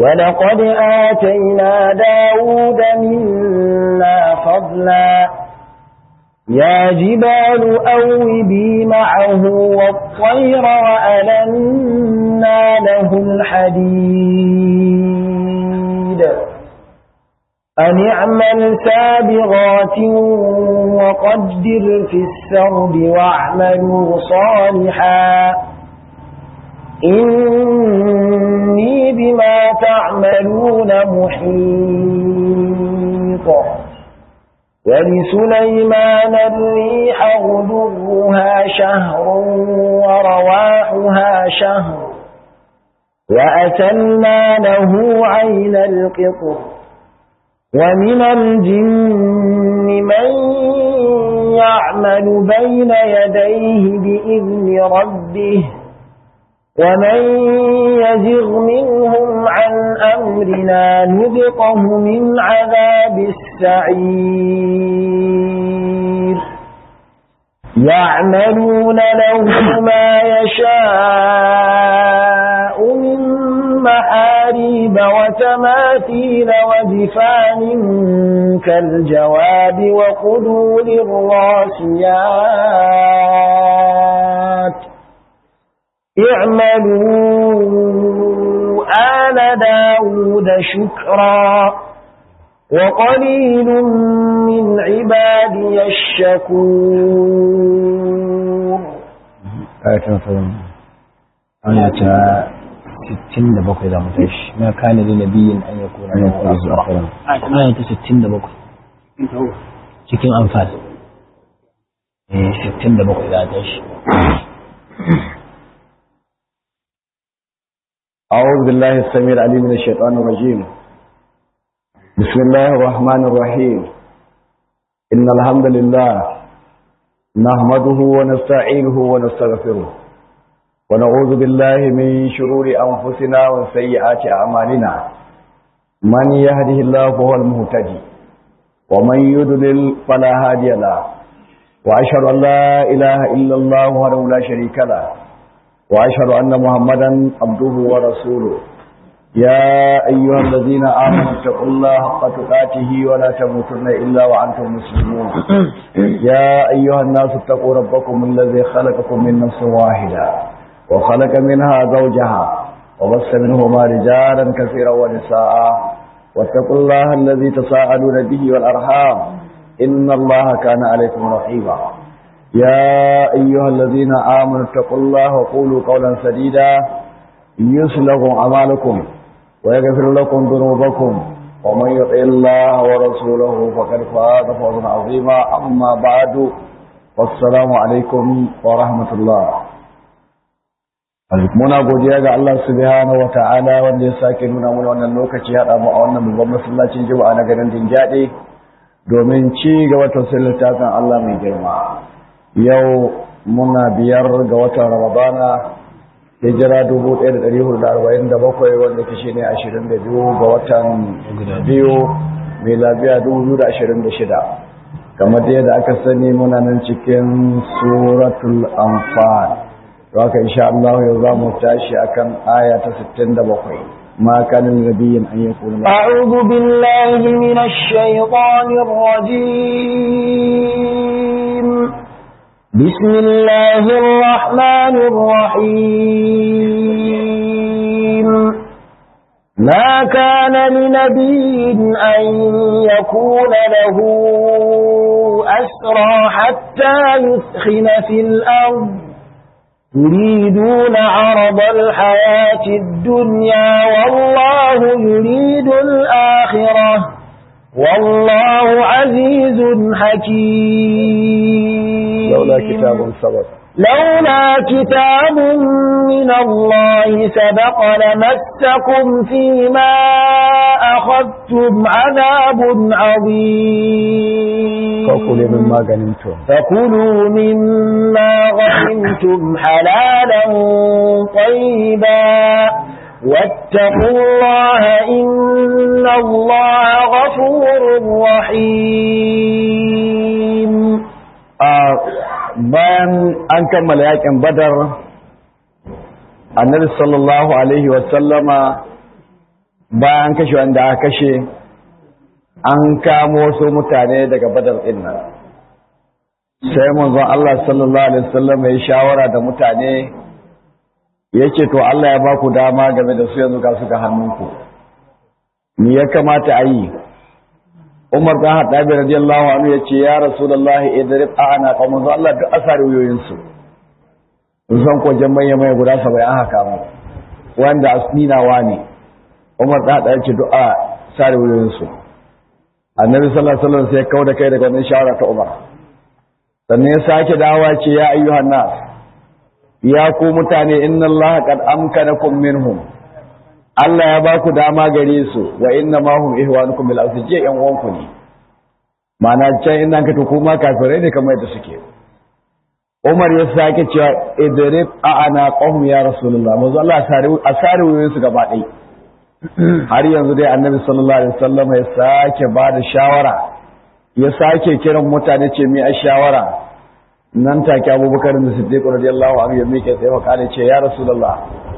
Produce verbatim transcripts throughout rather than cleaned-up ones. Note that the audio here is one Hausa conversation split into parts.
ولقد آتينا داود منا فضلا يا جبال أوبي معه والطير وألنا له الحديد أن اعمل سابغات وقدر في السرد واعملوا صالحا إني بما تعملون محيط ولسليمان الريح غدوها شهر ورواحها شهر وأسلنا له عين القطر ومن الجن من يعمل بين يديه بإذن ربه ومن يزغ منهم عن أمرنا نذقه من عذاب السعير يعملون له ما يشاء من محاريب وتماثيل وجفان كالجواب وقدور الراسيات اعملوا آل داود شكرا وقليل من عبادي الشكور آية مثلا آية ستين دبقوا إذا متعش ما كان لنبي أن يكون له أسرى آية ستين دبقوا cikin أنفال ستين دبقوا إذا متعش أعوذ بالله السميع العليم من الشيطان الرجيم بسم الله الرحمن الرحيم إن الحمد لله نحمده ونستعينه ونستغفره ونعوذ بالله من شرور أنفسنا وسيئات أعمالنا من يهده الله فهو المهتدي ومن يضلل فلا هادي له وأشهد أن لا إله إلا الله وحده لا شريك له وأشهد أن محمدا عبده ورسوله يا أيها الذين آمنوا اتقوا الله حق تقاته ولا تموتن إلا وأنتم مسلمون يا أيها الناس اتقوا ربكم الذي خلقكم من نفس واحدة وخلق منها زوجها وبث منهما رجالا كثيرا ونساء واتقوا الله الذي تساءلون به والأرحام إن الله كان عليكم رقيبا يا أيها الذين آمنوا اتقوا الله وقولوا قولا سديدا يصلح أعمالكم ويغفر لكم ذنوبكم ومن يطع الله ورسوله فقد فاز فوزا عظيما أما بعد والسلام عليكم ورحمة الله. muna godiya ga Allah subhanahu wa ta'ala wanda ya sake nuna mana wannan lokaci haɗa mu a wannan babban masallacin Juma'a na garin Dingyade domin ci gaba da tafsirin littafin Allah mai girma. Yau muna biyar ga watan Ramadana hijira dubu ɗaya da ɗari hudu da arba'in da bakwai wanda ke shine ashirin da biyu ga watan biyu miladiya dubu biyu da ashirin da shida. Kamar yadda aka sani muna nan cikin suratul Anfal. Haka insha Allah yau za mu tashi akan aya ta sittin da bakwai. ما كان لنبي أن يكون أعوذ بالله من الشيطان الرجيم بسم الله الرحمن الرحيم ما كان لنبي أن يكون له أسرى حتى يثخن في الأرض يريدون عرض الحياة الدنيا والله يريد الآخرة والله عزيز حكيم لولا كتاب سبق لولا كتاب من الله سبق لمسكم فيما أخذتم عذاب عظيم فكلوا مما غنمتم فكلوا مما غنمتم حلالا طيبا واتقوا الله إن الله غفور رحيم. bayan an kammala yakin Badar, annabi sallallahu alaihi wasallama bayan kashe wanda aka kashe an kamo su mutane daga badar ɗin nan sai manzon Allah sallallahu alaihi wasallam ya shawara da mutane yace to Allah ya ba ku dama game da su yanzu ga su ga hannunku me ya kamata a yi Umar bin Khattab radiyallahu anhu yace ya Rasulullahi idrib ana fa manzon Allah duk asari wuyoyin su zan ko jama'a mai guda saba'in aka kamo wanda asminawa ne Umar bin Khattab yace du'a sare wuyoyin su Annabi sallallahu alaihi wasallam sai kauda kai daga wannan shawara ta Umar sannan ya sake dawa ce ya ayyuhan nas ya ku mutane inna Allah qad amkanakum minhum Allah ya ba ku dama gare su wa inna ma hum ihwanukum bil asje yan uwanku ne ma'ana can inda ka to kuma kafirai ne kamar yadda suke Umar ya sake cewa idrib ana qawm ya rasulullah manzo Allah asari asari wurin su gaba dai har yanzu dai annabi sallallahu alaihi wasallam ya sake ba da shawara ya sake kiran mutane ce mi a shawara nan take Abubakar da Siddiq radiyallahu anhu ya mike tsaye wa kare ce ya rasulullah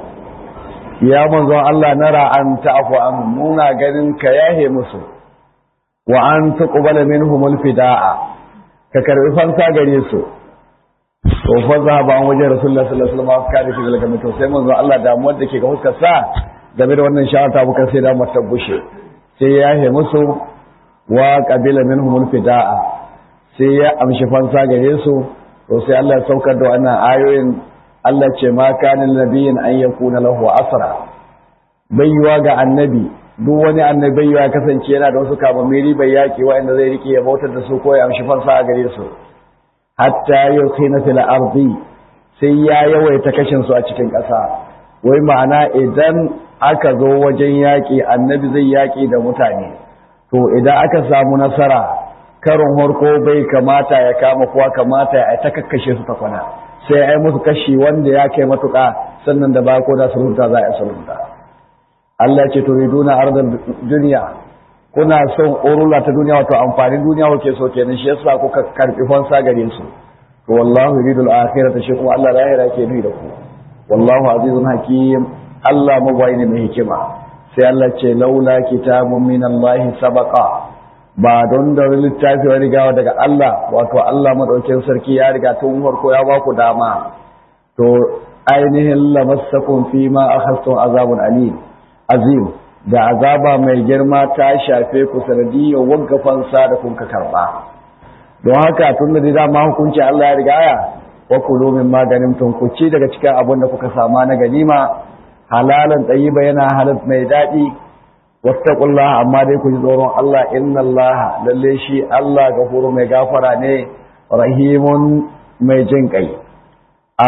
ya manzo Allah nara an ta'fu an muna ganin ka yahe musu wa an tuqbala minhum alfida'a ka karbi fansa gare su to fa za ba an waje rasulullah sallallahu alaihi wasallam ka dace daga mutum sai manzo Allah damuwar da ke ga huskar sa game da wannan shawara ta bukar sai da mata bushe sai ya yahe musu wa qabila minhum alfida'a sai ya amshi fansa gare su to sai Allah ya saukar da wannan ayoyin Allah ce ma kana nabiyin an yakuna lahu asra bayyuwa ga annabi duk wani annabi bayyuwa kasance yana da wasu kamamiri bai yaki wanda zai rike ya bautar da su ko ya amshi fansa a gare su hatta yukhina fil ardi sai ya yawaita kashin su a cikin ƙasa wai ma'ana idan aka zo wajen yaki annabi zai yaki da mutane to idan aka samu nasara karon harko bai kamata ya kama kuwa kamata ya ta kakkashe su ta kwana sai ai musu kashi wanda ya kai matuƙa sannan da ba ko da sulunta za a sulunta Allah ce turiduna ardal duniya kuna son urula ta duniya wato amfanin duniya kuke so kenan shi yasa kuka karbi fansa gare su to wallahu yuridul akhirata shi kuma Allah lahira ke bi da ku wallahu azizun hakim Allah mabawai ne mai hikima sai Allah ce laula kitabun minallahi sabaqa ba don da littafi ya riga daga Allah wato Allah madaukakin sarki ya riga tun farko ya ba ku dama to ainihin lamassakum fi ma akhastum azabun alim azim da azaba mai girma ta shafe ku sanadiyyar waggafan sa da kun ka karba don haka tun da dama hukunci Allah ya riga ya wa kulu min maganin tun ku ci daga cikin abin da kuka sama na ganima halalan tayyiba yana halal mai dadi wattaqullaha amma dai ku ji tsoron Allah inna Allah lalle shi Allah gafuru mai gafara ne rahimun mai jin kai a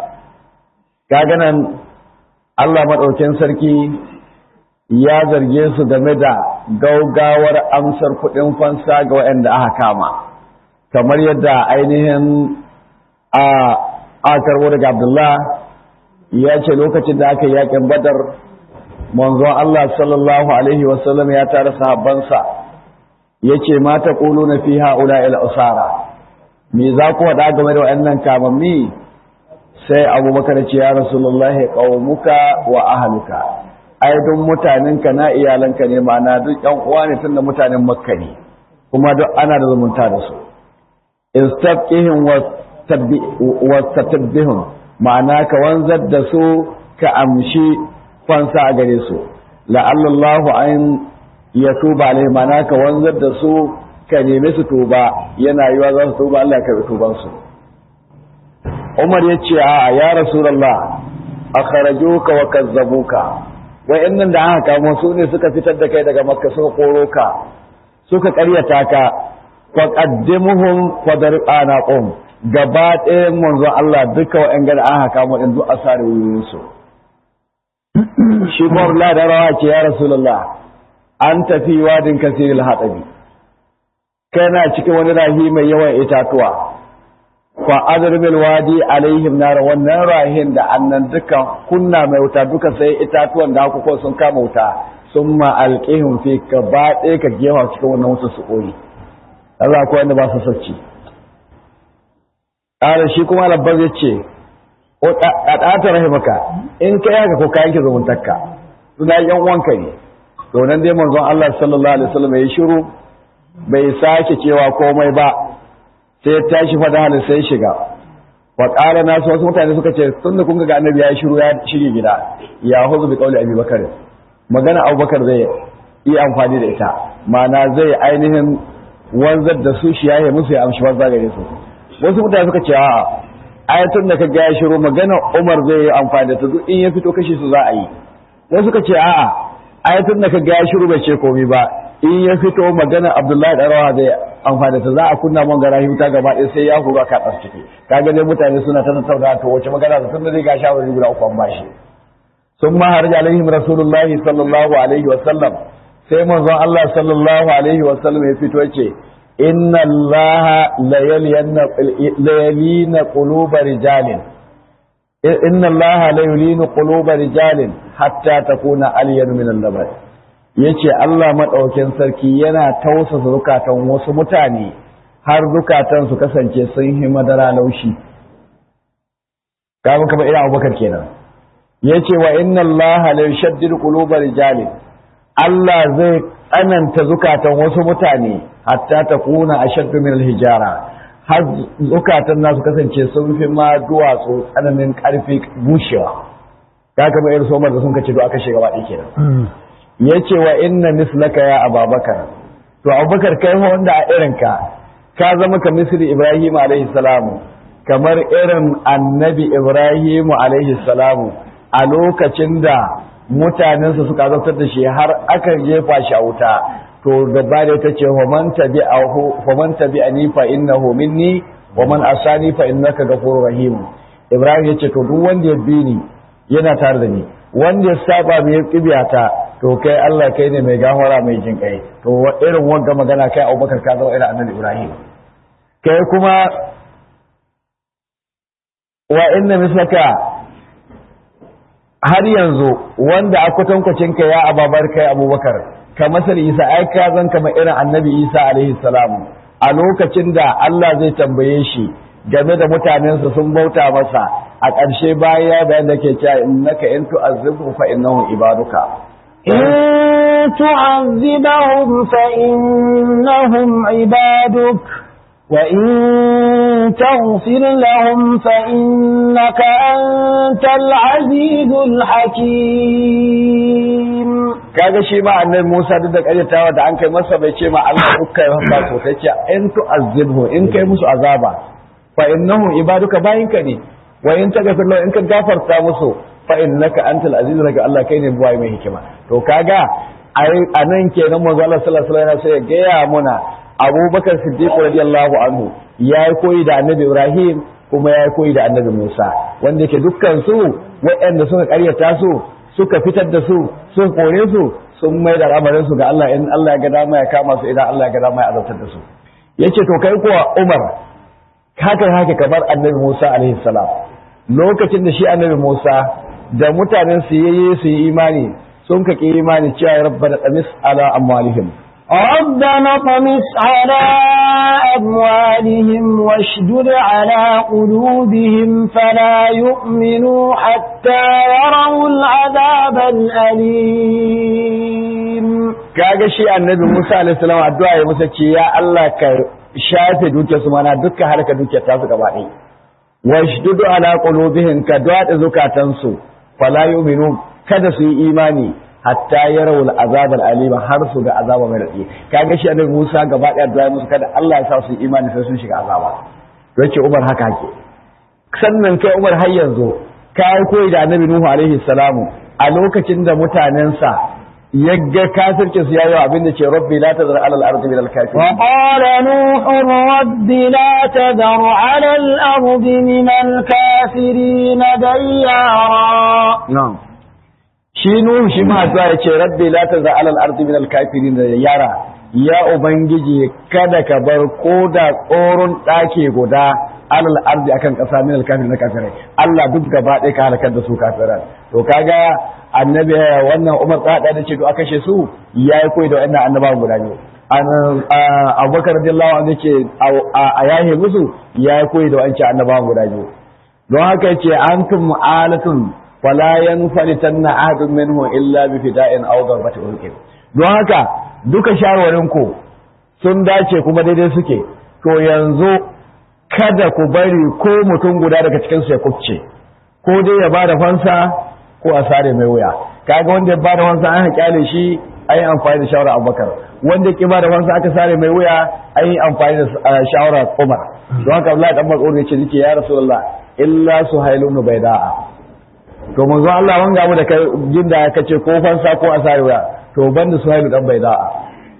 kaga nan Allah madaukakin sarki ya zarge su game da gaugawar amsar kuɗin fansa ga waɗanda aka kama kamar yadda ainihin a a karbo daga Abdullah ya ce lokacin da aka yi yakin Badar manzon Allah sallallahu alaihi wasallam ya tara sahabbansa yace ma taquluna fi haula il usara me za ku wada game da wayannan kamammi sai Abubakar ya ce ya Rasulullahi qaumuka wa ahluka ai duk mutanenka na iyalanka ne ma'ana duk ɗan uwa ne tunda mutanen Makka ne kuma duk ana da zumunta da su istabqihim wa tabbihum ma'ana ka wanzar da su ka amshi fansa a gare su la'allallahu an ya tuba alai mana ka wanzar da su ka nemi su tuba yana yiwa za su tuba Allah ya karbi tuban su Umar ya ce a ya Rasulullah akhrajuka wa kazzabuka wa'annan da aka kamo su ne suka fitar da kai daga Makka suka koro ka suka ƙaryata ka fa qaddimuhum fa darqana qum gaba ɗayan manzon Allah duka wa'annan da aka kamo din duk asari wurin su shi kuma Allah da rawa ce ya Rasulullah an tafi wadin kasiril hatabi kana cikin wani rahi mai yawan itatuwa fa azrbil wadi alaihim nar wannan rahin da annan dukan kunna mai wuta duka sai itatuwan da ku ko sun kama wuta summa alqihum fi ka ba ɗaya ka gefa cikin wannan wuta su koyi Allah ko wanda ba su sacci ƙara shi kuma labbar yace o ɗata rahimaka in ka yaka ko ka yanke zumuntarka suna yan uwanka ne to nan dai manzon Allah sallallahu alaihi wasallam ya shiru bai sake cewa komai ba sai ya tashi fada halin sai shiga wa qala nasu wasu mutane suka ce tunda kun ga annabi ya shiru ya shige gida ya huzu bi qauli Abi Bakar magana Abubakar zai yi amfani da ita ma'ana zai ainihin wanzar da su shi yaye musu ya amshi wanzar gare su wasu mutane suka ce a'a ayatun da kaga ya shiru magana Umar zai yi amfani da ta duk in ya fito kashe su za a yi wasu suka ce a'a ayatun da kaga ya shiru bai ce komai ba in ya fito magana Abdullahi da Rawa zai amfani da ta za a kunna man gara huta gaba ɗaya sai ya hura ka tsar ciki kaga dai mutane suna ta tattauna to wace magana da tun da zai ga shawari guda uku an bashi sun ma harja alaihim rasulullahi sallallahu alaihi wa sallam sai manzon Allah sallallahu alaihi wa sallam ya fito yace inna allaha la yalina quluba rijalin inna allaha la yulinu quluba rijalin hatta takuna aliyan min al-laban yace Allah madaukakin sarki yana tausasa zukatan wasu mutane har zukatan su kasance sun yi madara laushi kamar kamar irin Abubakar kenan yace wa inna allaha la yushaddidu quluba rijalin Allah zai tsananta zukatan wasu mutane hatta takuna ashaddu min al-hijara har zukatan nasu kasance sun fi ma duwatsu tsananin karfi bushewa kaga mai irin somar da sun kace do aka shiga baɗi kenan yace wa inna mislaka ya Abubakar to Abubakar kai wanda a irin ka ka zama ka misri Ibrahim alaihi salamu kamar irin annabi Ibrahim alaihi salamu a lokacin da mutanensa suka zartar da shi har aka jefa shi a wuta to gaba da ta ce wa man tabi'ahu wa man tabi'ani fa innahu minni wa man asani fa innaka ghafurur rahim Ibrahim yace to duk wanda ya bi ni yana tare da ni wanda ya saba mai kibiyata to kai Allah kai ne mai gafara mai jin kai to irin wanda magana kai Abubakar ka zama irin annabi Ibrahim kai kuma wa inna mislaka har yanzu wanda a kwatankwacin ka ya ababar kai Abubakar ka masal Isa ai ka zan kamar irin annabi Isa alaihi salam a lokacin da Allah zai tambaye shi game da mutanensa sun bauta masa a ƙarshe baya bayan da ke cewa innaka in tu'azzibu fa innahum ibaduka in tu'azzibahum fa innahum ibaduk wa in taghfir lahum fa innaka antal azizul hakim kaga shi ma annabi Musa duk da karyatawa da an kai masa bai ce ma Allah ukka ya haka to sai ce in tu'azzibhu in kai musu azaba fa innahum ibaduka bayinka ne wa in taghfir lahum in ka gafarta musu fa innaka antal azizul hakim Allah kai ne buwai mai hikima to kaga ai anan kenan manzo Allah sallallahu alaihi wasallam sai ya gaya muna Abubakar Siddiq radiyallahu anhu yayi koyi da annabi Ibrahim kuma yayi koyi da annabi Musa wanda yake dukkan su waɗanda suka karyata su suka fitar da su sun kore su sun mai da al'amarin su ga Allah in Allah ya ga dama ya kama su idan Allah ya ga dama ya azabtar da su yace to kai kuwa Umar haka haka kamar annabi Musa alaihi salam lokacin da shi annabi Musa da mutanen su yayi su yi imani sun kake imani cewa rabbana tamis ala amwalihim ربنا طمس على أموالهم واشدد على قلوبهم فلا يؤمنوا حتى يروا العذاب الأليم kaga shi annabi Musa alaihi salam addu'a ya musa ce ya Allah ka shafe dukiyar su mana dukkan halaka dukiyar ta su gaba ɗaya washdudu ala qulubihim ka dada zukatan su fala yu'minu kada su yi imani hatta yarawul azab al-alim har su ga azaba mai radi kaga shi annabi Musa gaba daya da musu kada Allah ya sa su imani sai sun shiga azaba to yake Umar haka hake sannan kai Umar har yanzu kai koyi da annabi Nuhu alaihi salamu a lokacin da mutanensa yagga kafirce su yayi abin da ce rabbi la tazar ala al-ardi min al-kafirin wa qala nuhu rabbi la tazar ala al-ardi min al-kafirin dayyara na'am shi nuhu shi ma zuwa ya ce rabbi la tazar ala al-ardi min al-kafirin dayyara ya ubangiji kada ka bar koda tsoron dake guda alal ardi akan kasa min al-kafirin kafirai Allah duk gaba ɗaya ka halakar da su kafiran to kaga annabi wannan Umar tsada da ce to aka kashe su yayi koyi da wannan annabawa guda biyu Abubakar radiyallahu anhu ce a yahe musu yayi koyi da wancan annabawa guda biyu don haka yace antum alatun fala yanfalitanna ahadun minhu illa bi fida'in aw darbati ulqin don haka duka shawarwarin ku sun dace kuma daidai suke, to yanzu kada ku bari ko mutum guda daga cikin su ya kubce, ko dai ya bada fansa ko a sare mai wuya. Kaga wanda ya bada fansa an haƙale shi ayi amfani da shawara Abubakar, wanda ki bada fansa aka sare mai wuya ayi amfani da shawara Umar. Don haka Abdullahi dan Mas'ud ya ce nake ya Rasulullah illa Suhailun Baida'a. To manzo Allah wanga mu da kai jinda kace ko fansa ko a sare wuya, to banda Suhailu dan Baida'a.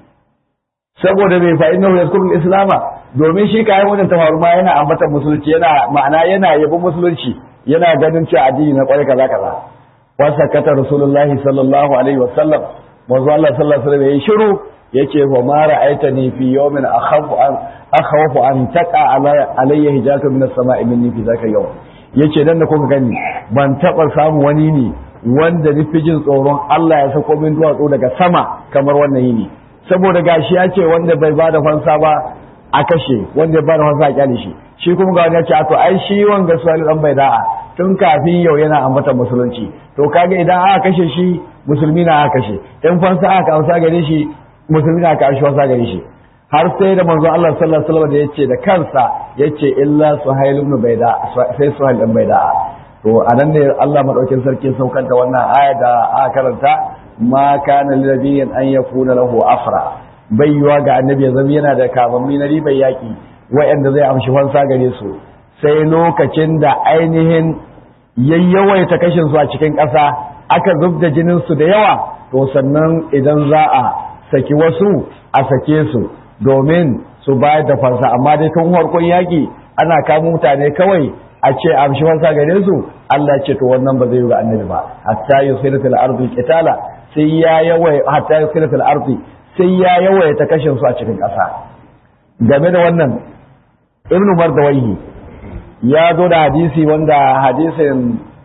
Saboda bai fa innahu yazkuru al-islama, domin shi kai wannan tafaru ma yana ambatan musulunci, yana ma'ana yana yabon musulunci, yana ganin cewa addini na kwarai kaza kaza. Wa sakata Rasulullahi sallallahu alaihi wasallam, manzo Allah sallallahu alaihi wasallam yayi shiru yace wa ma ra'aitani fi yawmin akhafu an akhafu an taqa alayya hijatu min as-sama'i minni fi zaka yawm. Yace dan da kuka gani ban taba samu wani ne wanda nufi jin tsoron Allah ya sako min duwatsu daga sama kamar wannan yini. Saboda gashi ya ce wanda bai ba da fansa ba a kashe, wanda ba da fansa a kyale shi, shi kuma ga wani ya ce a to ai shi wanga Suhail dan Baida'a tun kafin yau yana ambata musulunci, to kaga idan aka kashe shi musulmi na aka kashe, in fansa aka amsa gare shi musulmi na aka amsa fansa gare shi, har sai da manzo Allah sallallahu alaihi wasallam da yace da kansa yace illa Suhail ibn Baida'a, sai Suhail dan Baida'a. To anan ne Allah madaukin sarki saukar da wannan aya da aka karanta ma kana lilladin an yakuna lahu afra, bai yiwa ga annabi ya zama yana da kamammi na ribar yaki wayanda zai amshi fansa gare su sai lokacin da ainihin yayyawaita kashin su a cikin ƙasa aka zubda jinin su da yawa, to sannan idan za a saki wasu a sake su domin su bayar da fansa. Amma dai tun farkon yaki ana kama mutane kawai a ce amshi fansa gare su, Allah ce to wannan ba zai yi ga annabi ba, hatta yusira fil ardi qitala, sai ya yawai hatta yusira fil ardi sai ya yawai ta kashin su a cikin ƙasa. Game da wannan Ibn Mardawayhi ya zo da hadisi wanda hadisin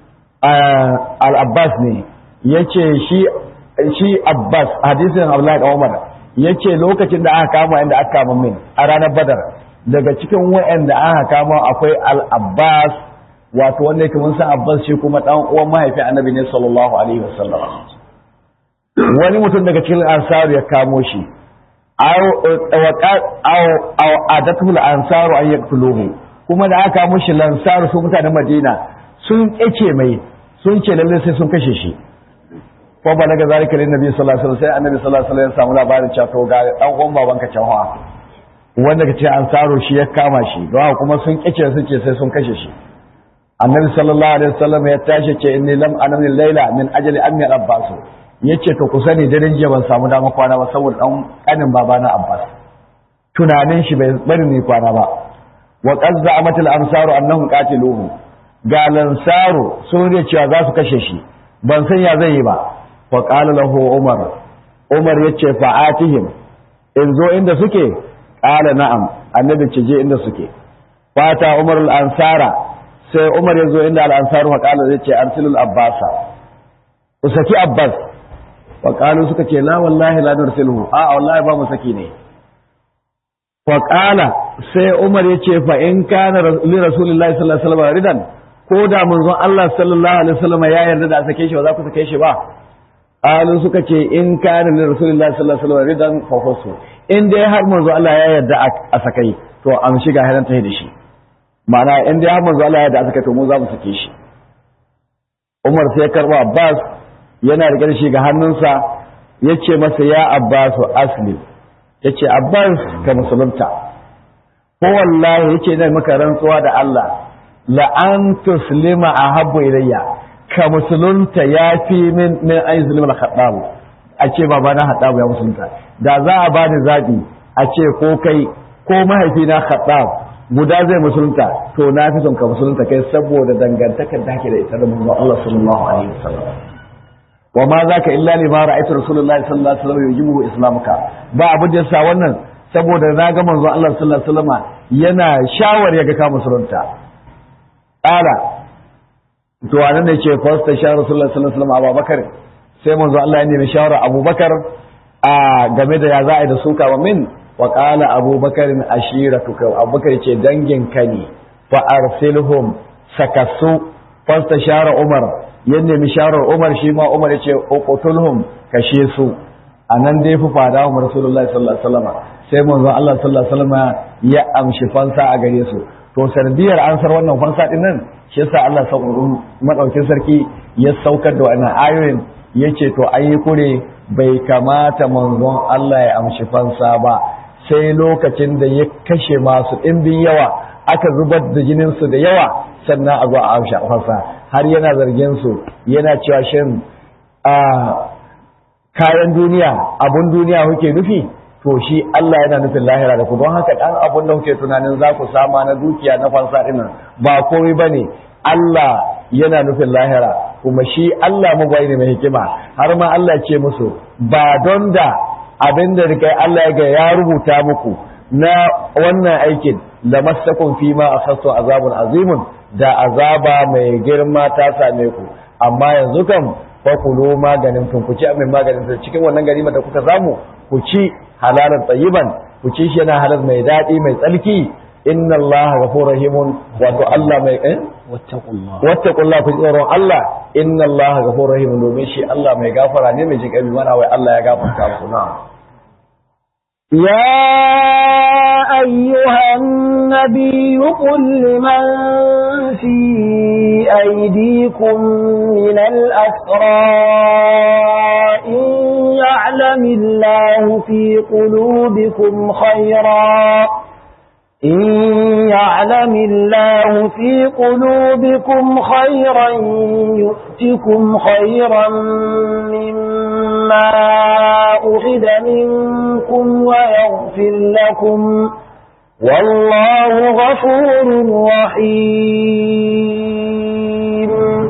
al-Abbas ne, yace shi shi Abbas hadisin Abdullah da Umar yace lokacin da aka kama inda aka kama min a ranar Badar, daga cikin wayanda aka kama akwai al-Abbas, wato wanda yake mun san Abbas shi kuma dan uwan mahaifi Annabi ne sallallahu alaihi wasallam. Wani mutum daga cikin Ansar ya kamo shi, aw aw aw adatul ansaru an yaqtuluhu, kuma da aka mushi lansaru su mutanen Madina sun kece mai, sun ce lalle sai sun kashe shi. Ko ba daga zalika lin nabi sallallahu alaihi wasallam, sai annabi sallallahu alaihi wasallam ya samu labarin cewa to ga dan uwan babanka can hawa wanda kace ansaru shi ya kama shi, don kuma sun kece su ce sai sun kashe shi. Annabi sallallahu alaihi wasallam ya tashi ce inni lam anam layla min ajli ammi al-Abbas, yace to ku sani daren jiya ban samu dama kwana ba saboda dan kanin babana Abbas, tunanin shi bai bari ni kwana ba. Wa qad za'amat al-ansaru annahum qatiluhu, ga lansaru sun ne cewa za su kashe shi, ban san ya zai yi ba. Fa qala lahu Umar, Umar yace fa'atihim, in zo inda suke, qala na'am, annabi ce je inda suke. Fata Umar al-ansara, sai Umar ya zo inda al-ansaru fa qala yace arsilul Abbasa, usaki Abbas. Fa qalu suka ce la wallahi la nursiluhu, a wallahi ba mu saki ne. Fa qala sai Umar yace fa in kana li rasulillahi sallallahu alaihi wasallam ridan, ko da manzon Allah sallallahu alaihi wasallam ya yarda da sake shi ba za ku sake shi ba. Qalu suka ce in kana li rasulillahi sallallahu alaihi wasallam ridan fa fasu, in dai har manzon Allah ya yarda a sakai to an shiga haran ta da shi, ma'ana in dai har manzon Allah ya yarda a sakai to mu za mu sake shi. Umar sai ya karba Abbas, yana riƙe shi ga hannunsa, yace masa ya Abbas asli, yace Abbas ka musulunta, ko wallahi yace ina maka rantsuwa da Allah la an tuslima ahabbu ilayya, ka musulunta yafi min min ayi zulmul khattab, a ce baba na Khattab ya musulunta, da za a bani zabi a ce ko kai ko mahaifina Khattab guda zai musulunta, to na fi son ka musulunta kai saboda dangantakar da kake da ita da manzon Allah sallallahu alaihi wasallam. Wa ma zaka illa lima ra'aytu rasulullahi sallallahu alaihi wasallam yujibu islamuka, ba abu da yasa wannan saboda na ga manzon Allah sallallahu alaihi wasallam yana shawar ya ga ka musulunta. Ala to anan ne ce fasta shawar rasulullahi sallallahu alaihi wasallam Abubakar, sai manzon Allah ya nemi shawara Abubakar a game da ya za a da suka wa min, wa qala Abubakar ashiratuka, Abubakar ce dangin ka ne, fa arsilhum sakasu. Fasta shawara Umar, ya nemi shawarar Umar, shi ma Umar ya ce uqtulhum kashe su. anan dai fa fada wa rasulullahi sallallahu alaihi wasallam sai manzo Allah sallallahu alaihi wasallam ya amshi fansa a gare su to sardiyar ansar wannan fansa din nan shi yasa Allah madaukin sarki ya saukar da wannan ayoyin yace to ayi kure bai kamata manzon Allah ya amshi fansa ba sai lokacin da ya kashe masu ɗimbin yawa aka zubar da jinin su da yawa sannan a zo a amshi fansa har yana zargin su yana cewa shin a kayan duniya abun duniya kuke nufi to shi Allah yana nufin lahira da ku don haka dan abun da kuke tunanin za ku sama na dukiya na fansa dinnan ba komai bane Allah yana nufin lahira kuma shi Allah magwai ne mai hikima har ma Allah ce musu ba don da abin da rikai Allah ya ga ya rubuta muku na wannan aikin lamassakum fi ma akhadtu azabun azimun da azaba mai girma ta same ku amma yanzu kam fa kulu maganin tun ku ci amin maganin cikin wannan ganima da kuka samu ku ci halalan tayyiban ku ci shi yana halal mai dadi mai tsalki inna Allah ghafurur rahimun wato Allah mai eh wattaqullah wattaqullah ku tsoron Allah inna Allah ghafurur rahimun domin shi Allah mai gafara ne mai jinƙai mana wai Allah ya gafarta muku na يا أيها النبي قل لمن في أيديكم من الأسرى إن يعلم الله في قلوبكم خيرا إن يعلم الله في قلوبكم خيرا يؤتكم خيرا مما أخذ منكم ويغفر لكم والله غفور رحيم.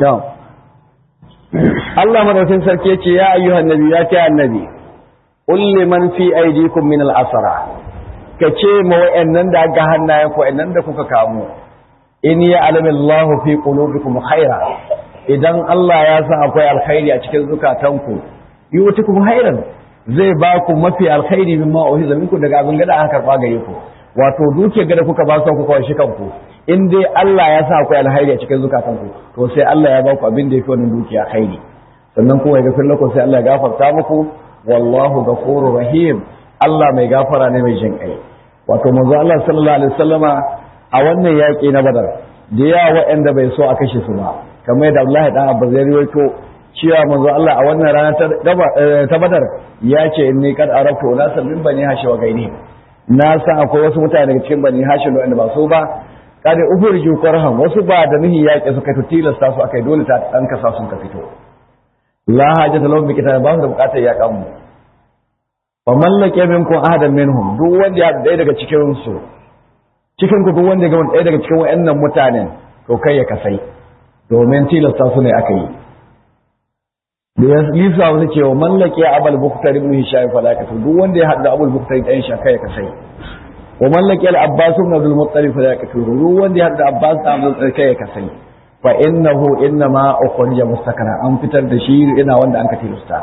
الله مدوكين سركي يا أيها النبي يا النبي قل لمن في أيديكم من الأسرى ka ce ma wa'annan da ga hannayen ku wa'annan da kuka kamo in ya alamin fi qulubikum khaira idan Allah ya san akwai alkhairi a cikin zukatanku yutukum khairan zai ba ku mafi alkhairi mimma uhiza minku daga abin gada aka karba gare ku wato duke gada kuka ba su ku kawai shi kanku in dai Allah ya san akwai alkhairi a cikin zukatanku to sai Allah ya ba ku abin da yake wannan dukiya khairi sannan kuma ya gafir lakum sai Allah ya gafarta muku wallahu ghafurur rahim Allah mai gafara ne mai jin kai wato manzo Allah sallallahu alaihi wasallama a wannan yaki na Badar da yawa waɗanda bai so a kashe su ba kamar da Abdullahi dan Abbas ya riwayo cewa manzo Allah a wannan rana ta Badar ya ce inni kad araftu unasan min bani hashim wa gaini na san akwai wasu mutane daga cikin bani hashim wanda ba so ba kada ufurju qarham wasu ba da nihi yaki suka tilasta su akai dole ta dan kasa sun ka fito la hajata lahum bi kitab ba su da bukatar yakan mu wa mallake minkum ahadan minhum duk wanda ya daya daga cikin su cikin ku duk wanda ya ga daya daga cikin wayannan mutanen to kai ya kasai domin tilasta su ne aka yi da ya lisa wata cewa mallake abul bukhari ibn hisham falaka duk wanda ya hada abul bukhari dan shi kai ya kasai wa mallake al abbas ibn abdul muttalib falaka duk wanda ya hada abbas ibn abdul kai ya kasai fa innahu inma ukhrija mustakana an fitar da shi ina wanda an ka tilasta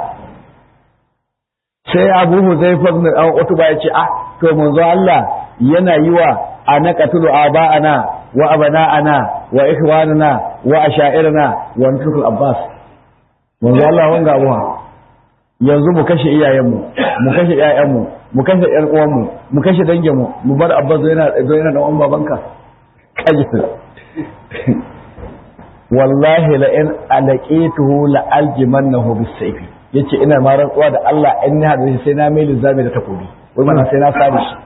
sai abu huzaifa ibn utba ya ce ah to manzo Allah yana yi wa anaqatulu aba'ana wa abana'ana wa ikhwanana wa asha'irana wa nutul abbas manzo Allah wanga abuwa yanzu mu kashe iyayenmu mu kashe ƴaƴanmu mu kashe ƴan uwanmu mu kashe danginmu mu bar abbas yana yana da uwan babanka kaji wallahi la in alaqituhu la aljimannahu bis-sayfi yace ina ma rantsuwa da Allah in ni hada sai na mai lizami da takobi wai mana sai na sani shi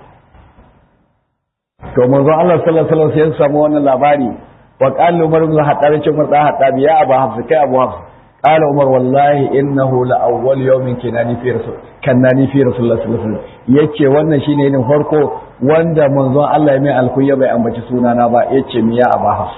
to manzo Allah sallallahu alaihi wasallam sai ya samu wannan labari wa qala Umar ibn Khattab ce Umar da Khattab ya Abu Hafs kai Abu Hafs qala Umar wallahi innahu la awwal yawmin kanani fi rasul kanani fi rasulullah sallallahu alaihi wasallam yace wannan shine yin farko wanda manzo Allah ya mai alkunya bai ambaci sunana ba yace mi ya Abu Hafs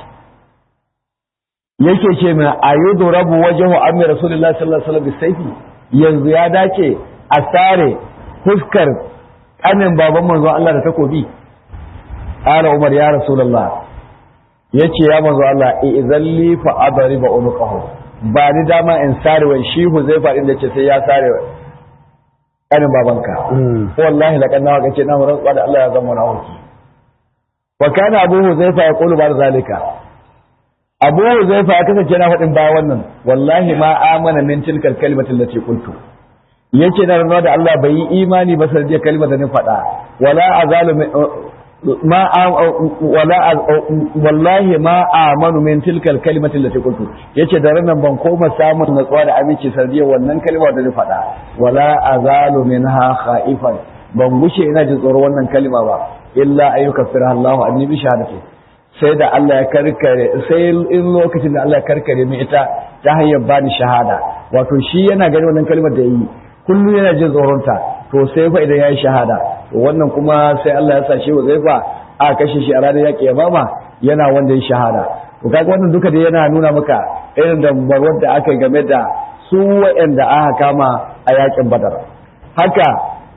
yake ce mai ayyudu rabu wajen ammi rasulullah sallallahu alaihi wasallam bisayfi yanzu ya dace a sare fuskar kanin baban manzon Allah da takobi ala umar ya rasulullah yace ya manzon Allah izalli fa adriba unqahu ba ni dama in sare wai shi Huzaifa din da ce sai ya sare kanin babanka wallahi laqad nawa kace na rantsuwa da Allah ya zama na hauki wa kana abu Huzaifa ya qulu bar zalika abu zai fa kasance na faɗin ba wannan wallahi ma amana min tilkal kalimatin lati qultu yake da ranar da Allah bai yi imani ba sai da kalmar da ni faɗa wala azalu ma wala wallahi ma amanu min tilka alkalimati allati qultu yace da ranar ban koma samun natsuwa da aminci sai wannan kalmar da ni faɗa wala azalu minha khaifan ban gushe ina jin tsoro wannan kalma ba illa ayyukaffira Allahu anni bi shahadati sai da Allah ya karkare sai in lokacin da Allah ya karkare min ita ta hanyar bani shahada wato shi yana gani wannan kalmar da yi kullum yana jin tsoronta to sai fa idan yayi shahada to wannan kuma sai Allah ya sa shi Uzaifa a kashe shi a ranar yaƙi Yamama yana wanda ya shahada to kaga wannan duka da yana nuna maka irin da barwar da aka game da su waɗanda aka kama a yaƙin Badar haka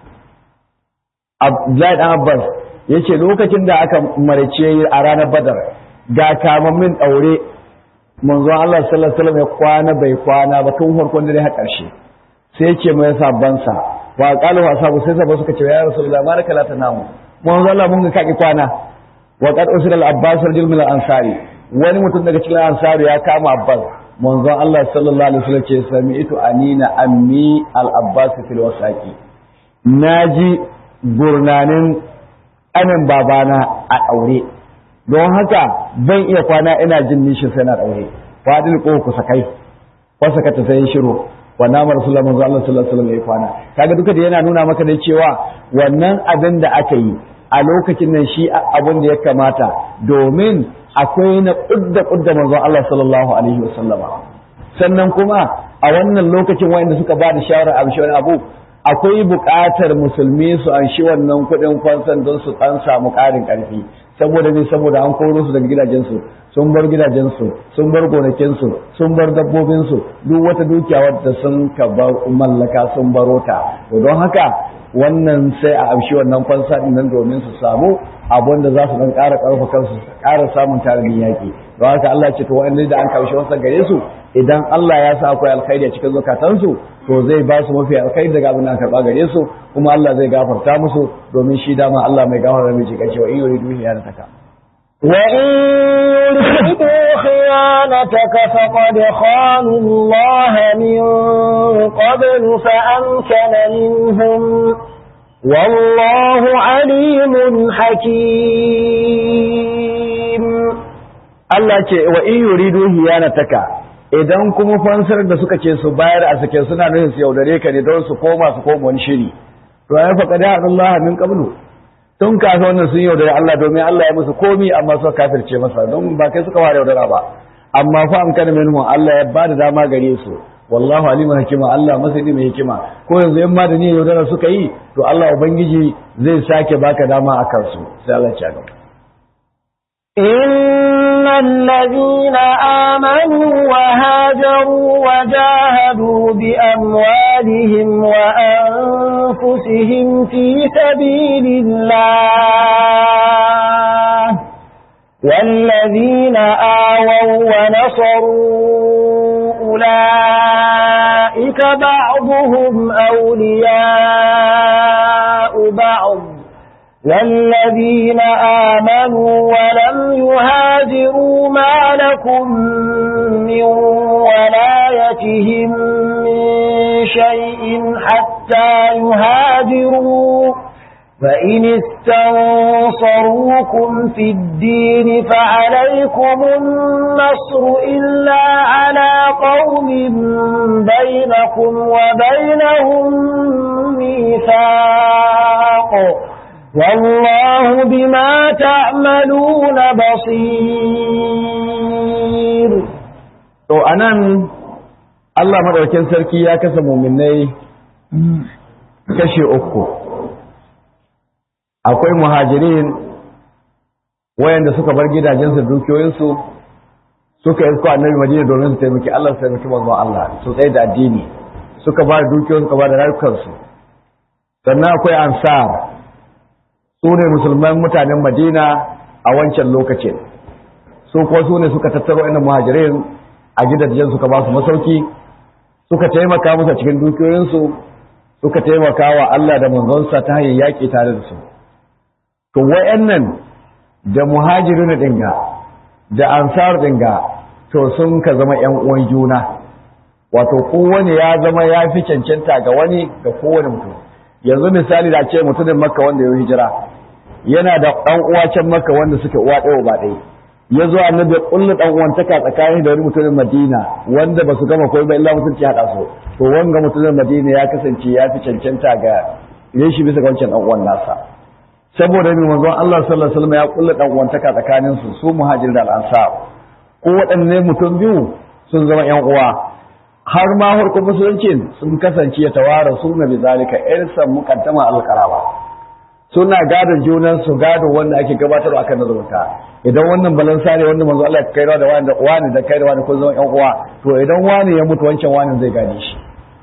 Abdullahi dan Abbas yace lokacin da aka marice a ranar Badar ga kamammin daure manzon Allah sallallahu alaihi wasallam ya kwana bai kwana ba tun farkon dare har ƙarshe sai yake mai sabansa wa qalu ashabu sai sabu suka ce ya rasulullahi baraka la tanamu mun Allah mun ga kaki kwana wa qad usira al-abbas rajul min al-ansari wani mutum daga cikin ansari ya kama abbas manzon Allah sallallahu alaihi wasallam ce sami'tu anina ammi al-abbas fil wasaqi naji gurnanin anan babana a daure don haka ban iya kwana ina jin nishin sai na daure fadil ko ku sakai wasa ka ta sai shiru wannan ma rasulullahi manzo Allah sallallahu alaihi wasallam ya kwana kaga duka da yana nuna maka da cewa wannan abin da aka yi a lokacin nan shi abin da ya kamata domin akwai na kudda kudda manzo Allah sallallahu alaihi wasallama sannan kuma a wannan lokacin wanda suka ba da shawara a bishiyar abu akwai buƙatar musulmi su an shi wannan kuɗin kwansan don su ɗan samu ƙarin ƙarfi saboda ne saboda an koro su daga gidajensu sun bar gidajensu sun bar gonakinsu sun bar dabbobinsu duk wata dukiya wadda sun ka mallaka sun baro ta to don haka wannan sai a amshi wannan fansa din nan domin su samu abin da za su dan ƙara ƙarfa kansu su ƙara samun tarihin yaƙi don haka Allah ya ce to wanda da an kamshi wannan gare su idan Allah ya sa akwai alkhairi a cikin zukatansu to zai ba su mafi alkhairi daga abin da aka karɓa gare su kuma Allah zai gafarta musu domin shi dama Allah mai gafarta mai jikan cewa in yuri duniya da taka وإن يريدوا خيانتك فقد خانوا الله من قبل فأمكن منهم والله عليم حكيم Allah ce wa in yuridu hiyanataka idan kuma fansar da suka ce su bayar a sake suna nufin su yaudare ka ne don su koma su koma wani shiri to ya faɗa da Allah min qablu tun kafin wannan sun yaudare Allah domin Allah ya musu komi amma suka kafirce masa don ba kai suka fara yaudara ba amma fa am kana minhum Allah ya bada dama gare su wallahu alimun hakima Allah masani mai hikima ko yanzu in ma da ni yaudara suka yi to Allah ubangiji zai sake baka dama akan su sai Allah ya ga إن الذين آمنوا وهاجروا وجاهدوا بأموالهم وأنفسهم في سبيل الله والذين آووا ونصروا أولئك بعضهم أولياء بعض والذين آمنوا ولم يهاجروا ما لكم من ولايتهم من شيء حتى يهاجروا فإن استنصروكم في الدين فعليكم النصر إلا على قوم بينكم وبينهم ميثاق والله بما تعملون بصير to anan Allah madaukakin sarki ya kasa mu'minai kashi uku akwai muhajirin wayanda suka bar gidajensu dukiyoyinsu suka yi zuwa annabi Madina domin su taimaki Allah su taimaki manzon Allah su tsaye da addini suka ba dukiyoyinsu suka ba da rayukansu sannan akwai ansar su ne musulman mutanen Madina a wancan lokacin su ko su ne suka tattaro inda muhajirin a gidajen suka ba su masauki suka taimaka musu cikin dukiyoyinsu suka taimaka wa Allah da manzonsa ta hanyar yaƙi tare da su to wayannan da muhajirin dinga da ansar dinga to sun ka zama ƴan uwan juna wato kowane ya zama ya fi cancanta ga wani ga kowane mutum. Yanzu misali da ce mutumin Makka wanda ya hijira yana da ɗan uwa can Makka wanda suke uwa ɗaya ba ɗaya, ya zo annabi ya kullu ɗan uwantaka tsakanin da wani mutumin Madina wanda ba su gama komai ba illa mutunci haɗa su, to wanga mutumin Madina ya kasance ya fi cancanta ga shi bisa ga wancan ɗan uwan nasa. Saboda mai manzon Allah sallallahu alaihi wasallam ya kullu ɗan uwantaka tsakanin su su muhajir da al-ansar, ko waɗanne mutum biyu sun zama ƴan uwa. Har ma harkar musuluncin sun kasance ya tawara suna bi zalika irsan muqaddama al-qaraba, suna gadon junan su gado wanda ake gabatarwa akan nazarta. Idan wannan balansa ne wanda manzo Allah ya kairawa da wani da wani da kairawa da kun zama ƴan uwa, to idan wani ya mutu wancan wani zai gane shi.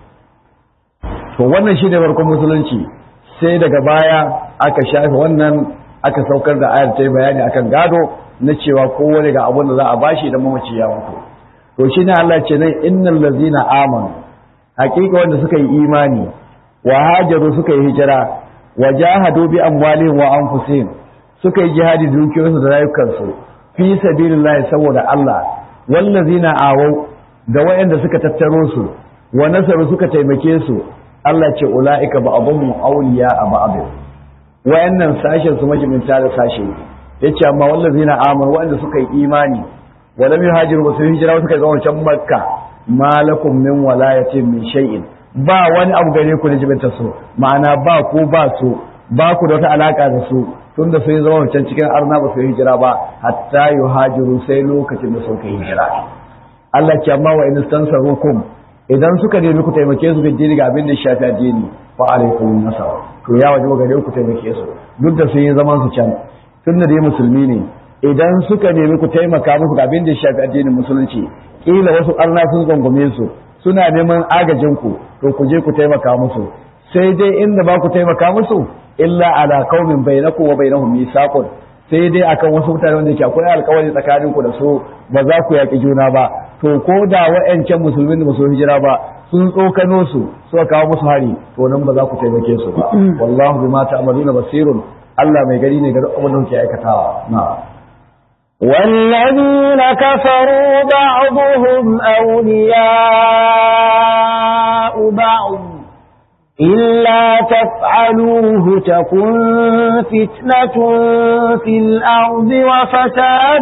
To wannan shine farkon musulunci, sai daga baya aka shafe wannan aka saukar da ayar ta bayani akan gado na cewa kowane ga abin da za a bashi idan mamaci ya mutu. To shi ne Allah ce nan innal ladzina amanu, hakika wanda suka yi imani wa hajaru suka yi hijira wa jahadu bi amwalihim wa anfusihim, suka yi jihadi da dukiyoyinsu da rayukansu fi sabilillah saboda Allah, wal ladzina awau da wayanda suka tattaro su wa nasaru suka taimake su, Allah ce ulaika ba'dhum awliya a ba'd, wayannan sashen su majiminta da sashe. Yace amma wal ladzina amanu wanda suka yi imani ولم يهاجروا wasu hijira suka ga wancan Makka malakum min walayatin min shay'in, ba wani abu gare ku da jibinta su, ma'ana ba ku ba su, ba ku da wata alaka da su tunda sun zama wancan cikin arna ba su hijira ba hatta yuhajiru sai lokacin da suka hijira. Allah ce amma wa in istansarukum idan suka nemi ku taimake su bidini ga abin da shafi addini fa alaikum nasar, to ya wajiba gare ku taimake su duk da sun yi zaman su can tunda dai musulmi ne. Idan suka nemi ku taimaka musu ga abin da ya shafi addinin musulunci, kila wasu arna sun gongume su suna neman agajin ku, to ku je ku taimaka musu. Sai dai inda ba ku taimaka musu illa ala qaumin bainakum wa bainahum misaqun, sai dai akan wasu mutane wanda ke akwai alƙawari tsakanin ku da su ba za ku yaki juna ba. To ko da wa'ancan musulmin da ba su hijira ba sun tsokano su suka kawo musu hari, to nan ba za ku taimake su ba. Wallahu bima ta'maluna basirun, Allah mai gari ne ga duk abin da kuke aikatawa. Na'am. والذين كفروا بعضهم أولياء بعض إلا تفعلوه تكن فتنة في الأرض وفساد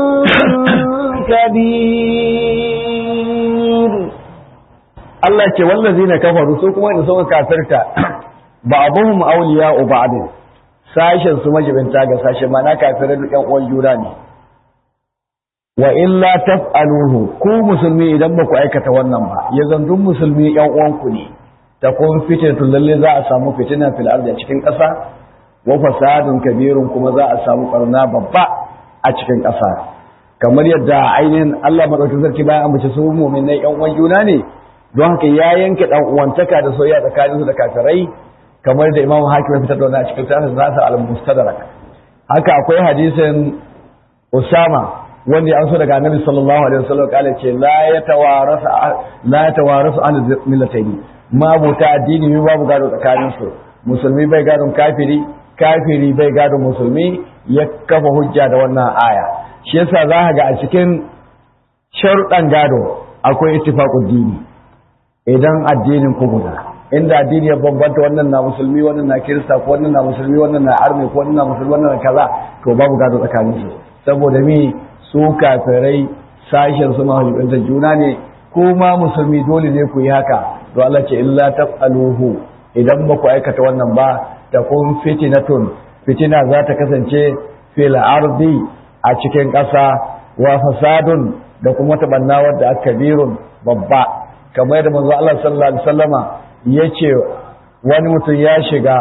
كبير. الله يقول والذين كفروا سوكم وإن سوك كافرت بعضهم أولياء بعض sashen su majibinta ga sashen mana kafirai duk ƴan uwan juna ne. Wa illa taf'aluhu, ku musulmi idan ba ku aikata wannan ba, ya zandun musulmi ƴan uwanku ne, ta kun fitinatu lalle za a samu fitina fil ardi a cikin ƙasa, wa fasadun kabirun kuma za a samu barna babba a cikin ƙasa. Kamar yadda ainihin Allah madaukakin sarki bayan ambace su mu'minai ƴan uwan juna ne, don haka ya yanke dan uwantaka da soyayya tsakanin su da kafirai, kamar da Imam Hakim ya fitar da wannan a cikin tafsirin nasa al-Mustadrak. Haka akwai hadisin Usama wanda an so daga Annabi sallallahu alaihi wasallam kale ce la yatawarasu la yatawarasu an millatayn, ma buta addini ne babu gado tsakanin su, musulmi bai gadon kafiri, kafiri bai gadon musulmi, ya kafa hujja da wannan aya. Shi yasa za ka ga a cikin sharuɗan gado akwai ittifaqud dini, idan addinin ku guda, inda addini ya bambanta wannan na musulmi wannan na kirista ko wannan na musulmi wannan na arme ko wannan na musulmi wannan na kaza, to babu gado tsakanin su, saboda mi su kafirai sashen su mahajjubin juna ne, kuma musulmi dole ne ku yi haka. To Allah ce illa taf'aluhu, idan ba ku aikata wannan ba takun fitinatun, fitina za ta kasance fil ardi a cikin ƙasa, wa fasadun da kuma tabanna wadda akbirun babba, kamar yadda manzo Allah sallallahu alaihi wasallama yace wani mutum ya shiga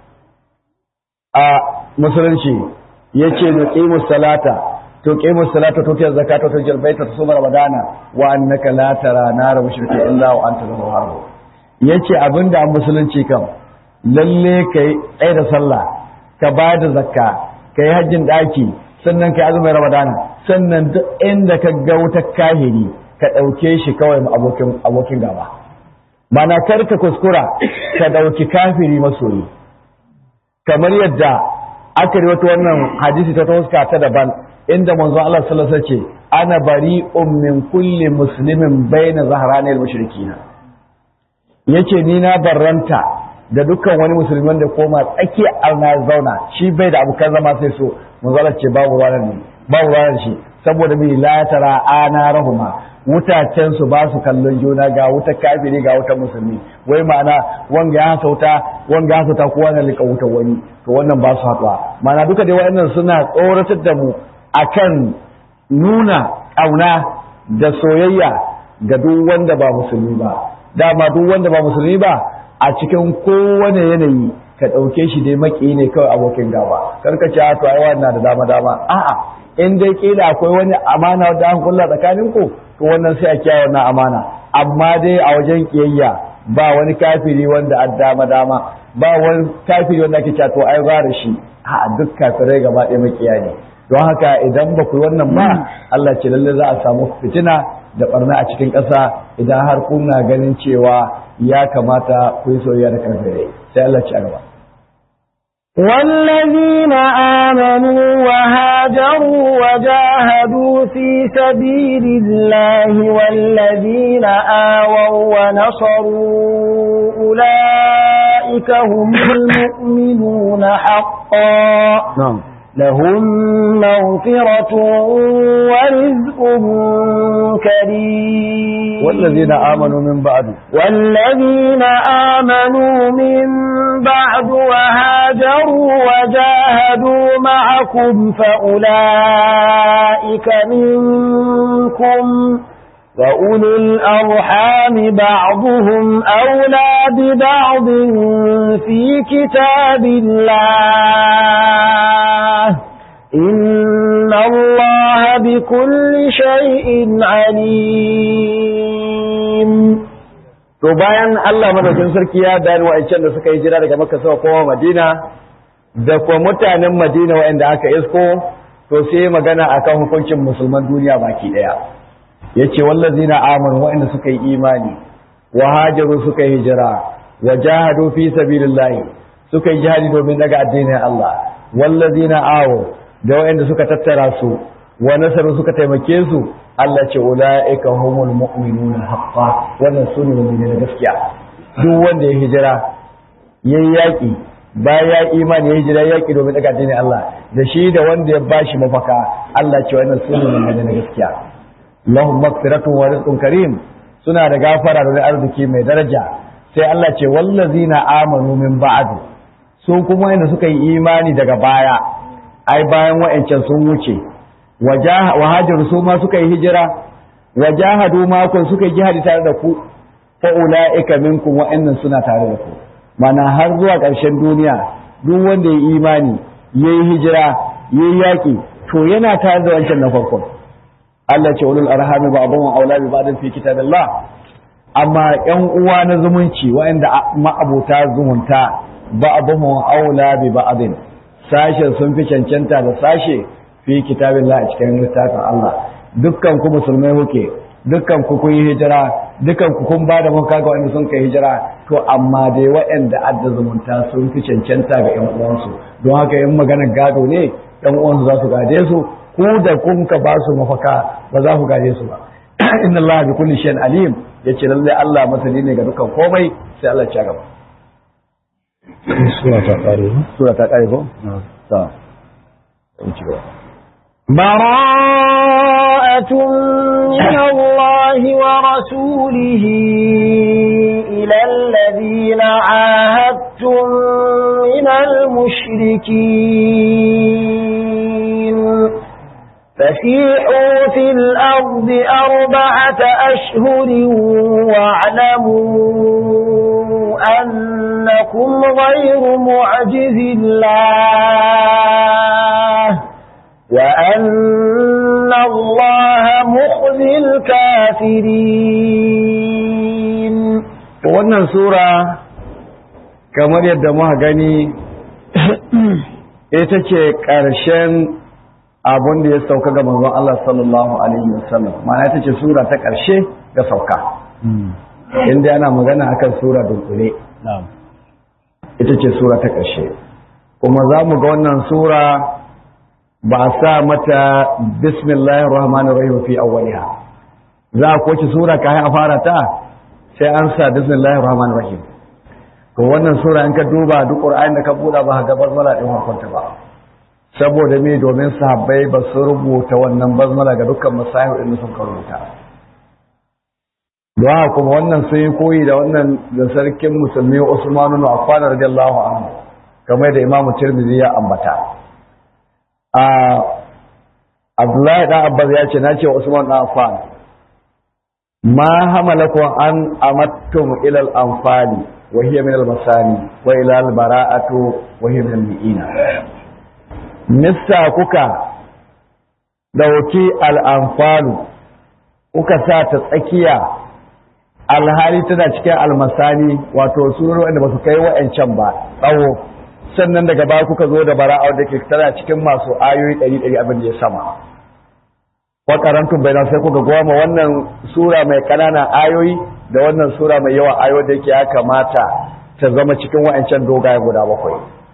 a musulunci yace nuqimus salata to qimus salata to tiyaz zakata to jalbaita to suma ramadana wa annaka la tara nar mushriki illa wa anta lahu harb. Yace abinda an musulunci kan lalle kai tsaye da sallah, ka ba da zakka, kai hajjin daki, sannan kai azumin ramadana, sannan duk inda ka ga wuta kahiri ka dauke shi kawai abokin abokin gaba. Mana kar ka kuskura ka dauki kafiri masoyi, kamar yadda aka yi wata wannan hadisi ta huska ta daban inda manzo Allah sallallahu alaihi wasallam ce ana bari'un min kulli muslimin baina zahranil mushrikina yace ni na barranta da dukkan wani musulman da koma tsakiyar arna zauna shi bai da abokan zama sai so manzo Allah ce babu ranar ne babu ranar shi saboda bi la tara ana rahuma wutacen su ba su kallon juna ga wuta kafiri ga wuta musulmi wai ma'ana wanga ya sauta wanga ya sauta kowa na lika wuta wani to wannan ba su haɗuwa ma'ana duka dai waɗannan suna tsoratar da mu akan nuna ƙauna da soyayya ga duk wanda ba musulmi ba dama duk wanda ba musulmi ba a cikin kowane yanayi ka ɗauke shi dai maki ne kawai abokin gaba karka ce to ai wannan da dama dama a'a in dai kila akwai wani amana da an kulla tsakanin ku to wannan sai a kiyaye wannan amana amma dai a wajen kiyayya ba wani kafiri wanda an dama dama ba wani kafiri wanda ake cewa to ai gara shi a'a duk kafirai gaba ɗaya makiya ne don haka idan ba ku yi wannan ba Allah ce lalle za a samu fitina da barna a cikin ƙasa idan har kuna ganin cewa ya kamata ku yi soyayya da kafirai sai Allah ci a gaba والذين آمنوا وهاجروا وجاهدوا في سبيل الله والذين آووا ونصروا أولئك هم المؤمنون حقا نعم لهم مغفرة ورزق كريم والذين آمنوا من بعد والذين آمنوا من بعد وهاجروا وجاهدوا معكم فأولئك منكم وأولو الأرحام بعضهم أولى ببعض في كتاب الله إن الله بكل شيء عليم. to bayan Allah madaukakin sarki ya bayar wa'ancan da suka yi jira daga Makka zuwa kowa Madina da kuma mutanen Madina wa'anda aka isko to sai magana akan hukuncin musulman duniya baki daya yace wallazina amanu wa'anda suka yi imani wa hajaru suka yi hijira wa jahadu fi sabilillah suka yi jihadi domin daga addinin Allah wallazina awo da wa'anda suka tattara su wa nasaru suka taimake su Allah ce ulaika humul mu'minuna haqqan wannan sune mu'mini na gaskiya duk wanda ya hijira yayi yaki bayan ya imani ya hijira yaki domin daga addinin Allah da shi da wanda ya bashi mafaka Allah ce wannan sune mu'mini na gaskiya lahum maghfiratun wa rizqun karim suna da gafara da arziki mai daraja sai Allah ce wallazina amanu min ba'd su kuma wanda suka yi imani daga baya ai bayan wa'ancan sun wuce wahajaru su ma suka yi hijira wajahadu ma kun suka yi jihadi tare da ku fa ulaika minkum wa'annan suna tare da ku mana har zuwa ƙarshen duniya duk wanda ya yi imani yayi hijira yayi yaki to yana tare da wancan na farko Allah ce ulul arhami ba'dhum aula bi ba'din fi kitabillah amma ƴan uwa na zumunci wa'anda ma'abuta zumunta ba'dhum aula bi ba'din sashe sun fi cancanta da sashe fi kitabillah a cikin littafin Allah dukkan ku musulmai kuke dukkan ku kun yi hijira dukkan ku kun bada mun kaga wanda sun kai hijira to amma dai waɗanda adda zumunta sun fi cancanta ga ƴan uwansu don haka in magana gado ne ƴan uwansu za su gade su ku da kun ka ba su mafaka ba za ku gade su ba inna Allah bi kulli shay'in alim yace lalle Allah masani ne ga dukkan komai sai Allah ya ci gaba sura ta kare sura ta kare ko ta ci gaba براءة من الله ورسوله إلى الذين عاهدتم من المشركين فسيحوا في الأرض أربعة أشهر واعلموا أنكم غير معجز الله وأن الله مخزي الكافرين. wannan sura kamar yadda muka gani ita ce ƙarshen abin da ya sauka ga manzon Allah sallallahu alaihi wasallam ma'ana ita ce sura ta ƙarshe ga sauka inda ana magana akan sura dunkule ita ce sura ta ƙarshe kuma za mu ga wannan sura ba a sa mata bismillahir rahmanir rahim fi awwaliha za a koci sura kai a fara ta sai an sa bismillahir rahmanir rahim to wannan sura in ka duba duk qur'ani da ka buɗa ba ga basmala din hukunta ba saboda me domin sahabbai ba su rubuta wannan basmala ga dukkan masahib din sun karuta don kuma wannan sai koyi da wannan da sarkin musulmi Usman ibn Affan radiyallahu anhu kamar da Imam Tirmidhi ya ambata a Abdullahi da Abbas ya ce na ce Usman ibn Affan ma hamalakum an amattum ila al-anfali wa hiya min al-masani wa ila al-bara'atu wa hiya min al-mi'ina nissa kuka dauki al-anfalu kuka sa ta tsakiya alhali tana cikin almasani wato surori wanda ba su kai wa'ancan ba tsawo sannan daga baya kuka zo da bara'a da ke tana cikin masu ayoyi ɗari ɗari abin da ya sama wa karantun bayan sai kuka goma wannan sura mai ƙananan ayoyi da wannan sura mai yawan ayoyi da yake ya kamata ta zama cikin wa'ancan dogaye guda bakwai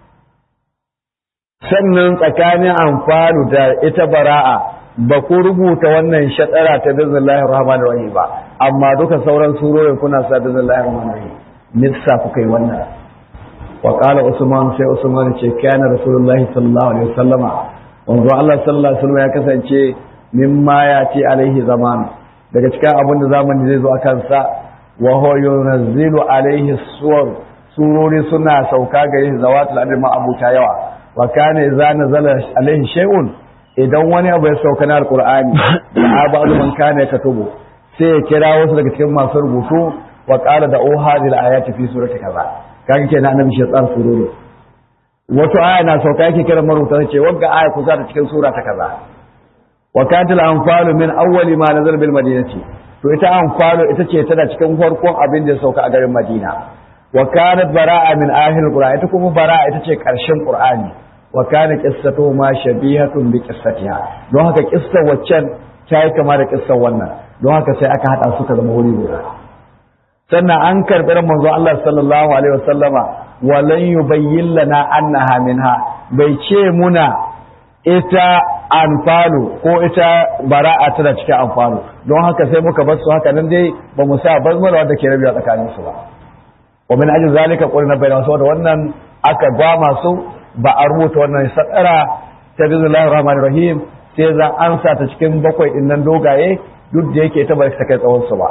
sannan tsakanin amfanu da ita bara'a ba ku rubuta wannan shatsara ta bismillahir rahmanir rahim ba amma duka sauran surorin kuna sa bismillahir rahmanir rahim nissa kuka yi wannan wa qala usman sai usman ce kana rasulullahi sallallahu alaihi wasallama wanzu Allah sallallahu alaihi wasallam ya kasance mimma yati alaihi zaman daga cikin abin da zamani zai zo akan sa wa huwa yunzilu alaihi suwar surori suna sauka gare shi zawatul adad ma abuta yawa wa kana idza nazala alaihi shay'un idan wani abu ya sauka na alkur'ani da ba'du man kana yaktubu sai ya kira wasu daga cikin masu rubutu wa qala da ohadil ayati fi surati kaza kaga kenan annabi shi tsar surori wato aya na sauka yake kira marubuta ce wagga aya ku za ta cikin sura ta kaza wa kanat al-anfalu min awwali ma nazala bil madinati to ita anfalu ita ce tana cikin farkon abin da ya sauka a garin Madina wa kanat bara'a min ahil qur'an ita kuma bara'a ita ce karshen qur'ani wa kana qissatu ma shabihatun bi qissatiha don haka qissar waccan ta yi kama da qissar wannan don haka sai aka hada su ta zama wuri guda sannan an karbi manzo Allah sallallahu alaihi wasallama wa lan yubayyin lana annaha minha bai ce muna ita anfalu ko ita bara'a tana cikin anfalu don haka sai muka bar su haka nan dai ba mu sa bazmala wanda ke rabiya tsakanin su ba wa min ajli zalika qulna bayna saboda wannan aka gwama su ba a rubuta wannan sadara ta bismillahir rahmanir rahim sai za an sa ta cikin bakwai din nan dogaye duk da yake ta bar ta kai tsawon su ba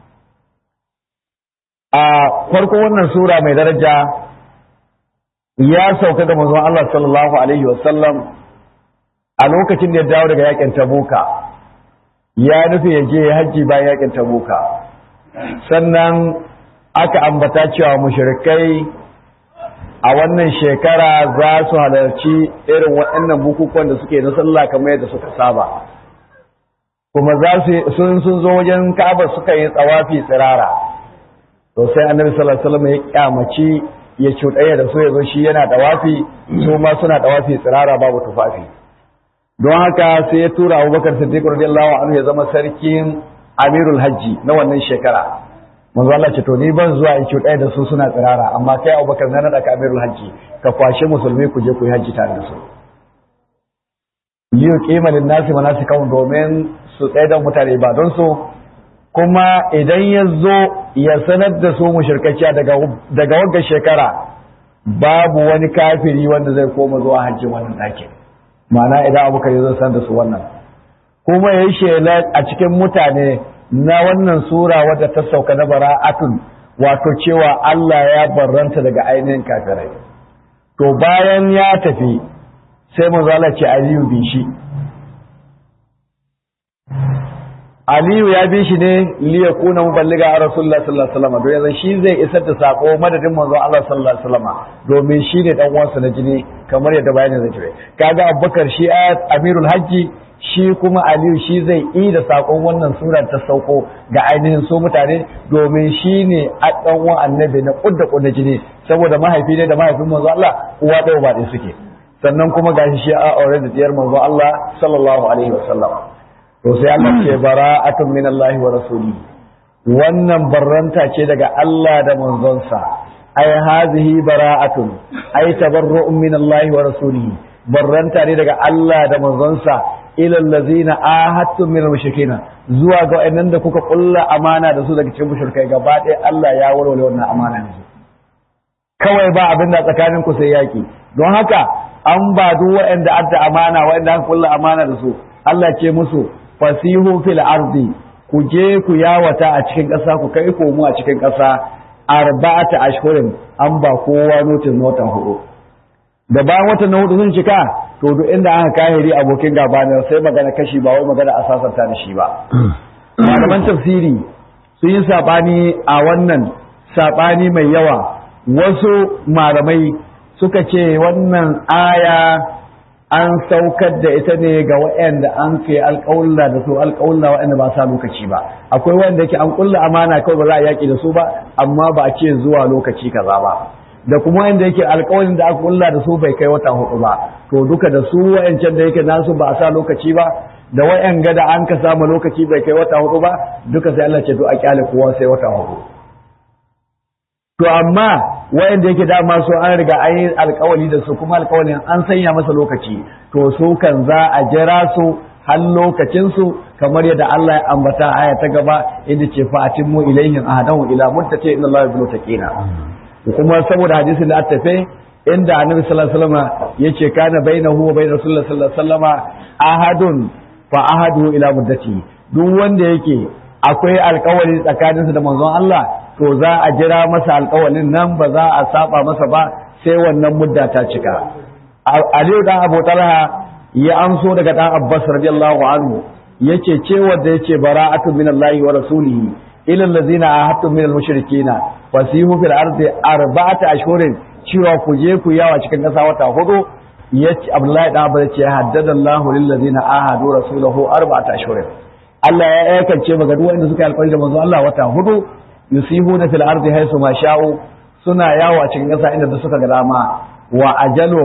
a farko wannan sura mai daraja ya sauka ga manzon Allah sallallahu alaihi wasallam a lokacin da ya dawo daga yakin Tabuka ya nufi ya je haji bayan yakin Tabuka sannan aka ambata cewa mushrikai a wannan shekara za su halarci irin waɗannan bukukuwan da suke na sallah kamar yadda suka saba kuma za su sun sun zo wajen Ka'aba suka yi tsawafi tsirara to sai Annabi sallallahu alaihi wasallam ya kyamaci ya cuɗaya da su ya zo shi yana tsawafi su ma suna tsawafi tsirara babu tufafi don haka sai ya tura Abubakar Siddiq radiyallahu anhu ya zama sarkin Amirul Hajji na wannan shekara manzo Allah ce to ni ban zuwa in cuɗaya da su suna tsirara amma kai Abubakar na nada ka Amirul Hajji ka kwashe musulmi ku je ku yi hajji tare da su liyu qima lin nasi manasikaun domin su tsaya da mutane ba don su kuma idan ya zo ya sanar da su mushrikaciya daga daga wagga shekara babu wani kafiri wanda zai koma zuwa hajji wannan ɗakin ma'ana idan Abubakar ya zo sanar da su wannan kuma ya yi shela a cikin mutane na wannan sura wadda ta sauka na bara'atun wato cewa Allah ya barranta daga ainihin kafirai to bayan ya tafi sai manzo Allah ce Aliyu bi shi Aliyu ya bi shi ne li yakuna muballiga a Rasulullah sallallahu alaihi wasallam don yanzu shi zai isar da sako madadin manzo Allah sallallahu alaihi wasallam domin shi ne dan uwansa na jini kamar yadda bayanin zai tare kaga Abubakar shi Amirul Hajji shi kuma Aliyu shi zai yi da sakon wannan surar ta sauko ga ainihin su mutane domin shi ne a ɗan uwan annabi na kudda kudda jini saboda mahaifi ne da mahaifin manzo Allah uwa ɗaya ba ɗaya suke sannan kuma gashi shi a aure da diyar manzo Allah sallallahu alaihi wasallam to sai Allah ce bara'atun min Allah wa rasuli wannan barranta ce daga Allah da manzonsa ai hazihi bara'atun ai tabarru'un min Allah wa rasulihi barranta ne daga Allah da manzonsa ila allazina ahadtum min al-mushrikeena zuwa ga wayannan da kuka kulla amana da su daga cikin mushrikai gaba ɗaya Allah ya warware wannan amana ne kawai ba abin da tsakanin ku sai yaki don haka an ba duk wayanda adda amana wayanda aka kulla amana da su Allah ce musu fasihu fil ardi ku je ku yawata a cikin ƙasa ku kai komo a cikin ƙasa arba'ata ashhurin an ba kowa notin watan hudu da bayan watan na hudu sun cika to duk inda aka kahiri abokin gaba ne sai magana kashi ba wai magana a sasanta da shi ba malaman tafsiri sun yi sabani a wannan sabani mai yawa wasu malamai suka ce wannan aya an saukar da ita ne ga waɗanda an kai alƙawulla da su alƙawulla waɗanda ba sa lokaci ba akwai wanda yake an kulla amana kawai ba za a yaƙi da su ba amma ba a ce zuwa lokaci kaza ba da kuma wanda yake alƙawarin da aka kulla da su bai kai wata hudu ba to duka da su wayancan da yake nasu ba a sa lokaci ba da wayan gada an ka samu lokaci bai kai wata hudu ba duka sai Allah ce to a kyale kowa sai wata hudu to amma wayanda yake dama su an riga an yi alƙawari da su kuma alƙawarin an sanya masa lokaci to su kan za a jira su har lokacin su kamar yadda Allah ya ambata aya ta gaba inda ce fa atimmu ilaihim ahadahu ila muttaqi inna Allah yuhibbu taqina kuma saboda hadisin da aka tafe inda annabi sallallahu alaihi wasallam yace kana bainahu wa bain rasulullahi sallallahu alaihi wasallam ahadun fa ahadu ila muddati duk wanda yake akwai alƙawari tsakaninsa da manzon Allah to za a jira masa alƙawarin nan ba za a saba masa ba sai wannan mudda ta cika Aliyu dan Abu Talha ya amso daga dan Abbas radiyallahu anhu yace cewa da yace bara'atu minallahi wa rasulihi ila allazina ahadtum minal mushrikeena fasihu fil ardi arba'ata ashhurin cewa ku je ku yawa cikin kasa wata hudu yace Abdullahi dan Abbas yace haddadallahu lil ladzina ahadu rasulahu arba'ata ashhurin Allah ya aikance maga duk wanda suka alƙawari da manzo Allah wata hudu yusibuna fil ardi haythu ma sha'u suna yawo a cikin kasa inda suka ga dama wa ajalu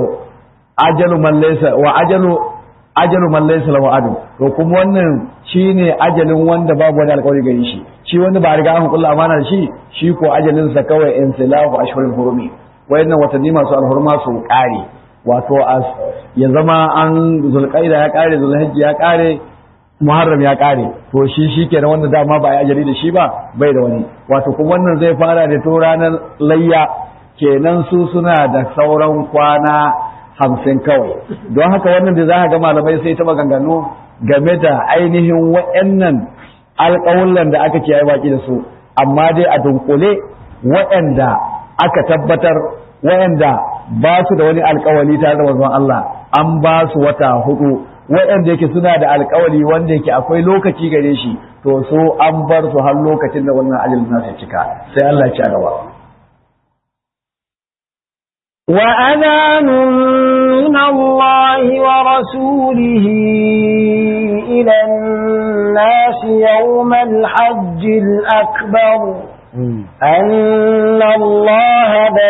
ajalu man laysa wa ajalu ajalu man laysa lahu adu to kuma wannan shine ajalin wanda babu wani alƙawari gare shi shi wanda ba riga an kullu amana da shi shi ko ajalin sa kawai insilahu ashhurul hurumi wayannan watanni masu alhurma su kare wato ya zama an zulqaida ya kare zulhijja ya kare muharram ya kare to shi shikenan wanda dama ba ya ajali da shi ba bai da wani wato kuma wannan zai fara da to ranar layya kenan su suna da sauran kwana hamsin kawai don haka wannan da za ga malamai sai ta maganganu game da ainihin waɗannan alƙawullan da aka ce ya yi baki da su amma dai a dunkule waɗanda aka tabbatar waɗanda ba su da wani alƙawali tare da manzon Allah an ba su wata hudu waɗanda yake suna da alƙawali wanda yake akwai lokaci gare shi to so an bar su har lokacin da wannan ajalin nasu cika sai Allah ya ci gaba وأذان من الله ورسوله إلى الناس يوم الحج الأكبر أن الله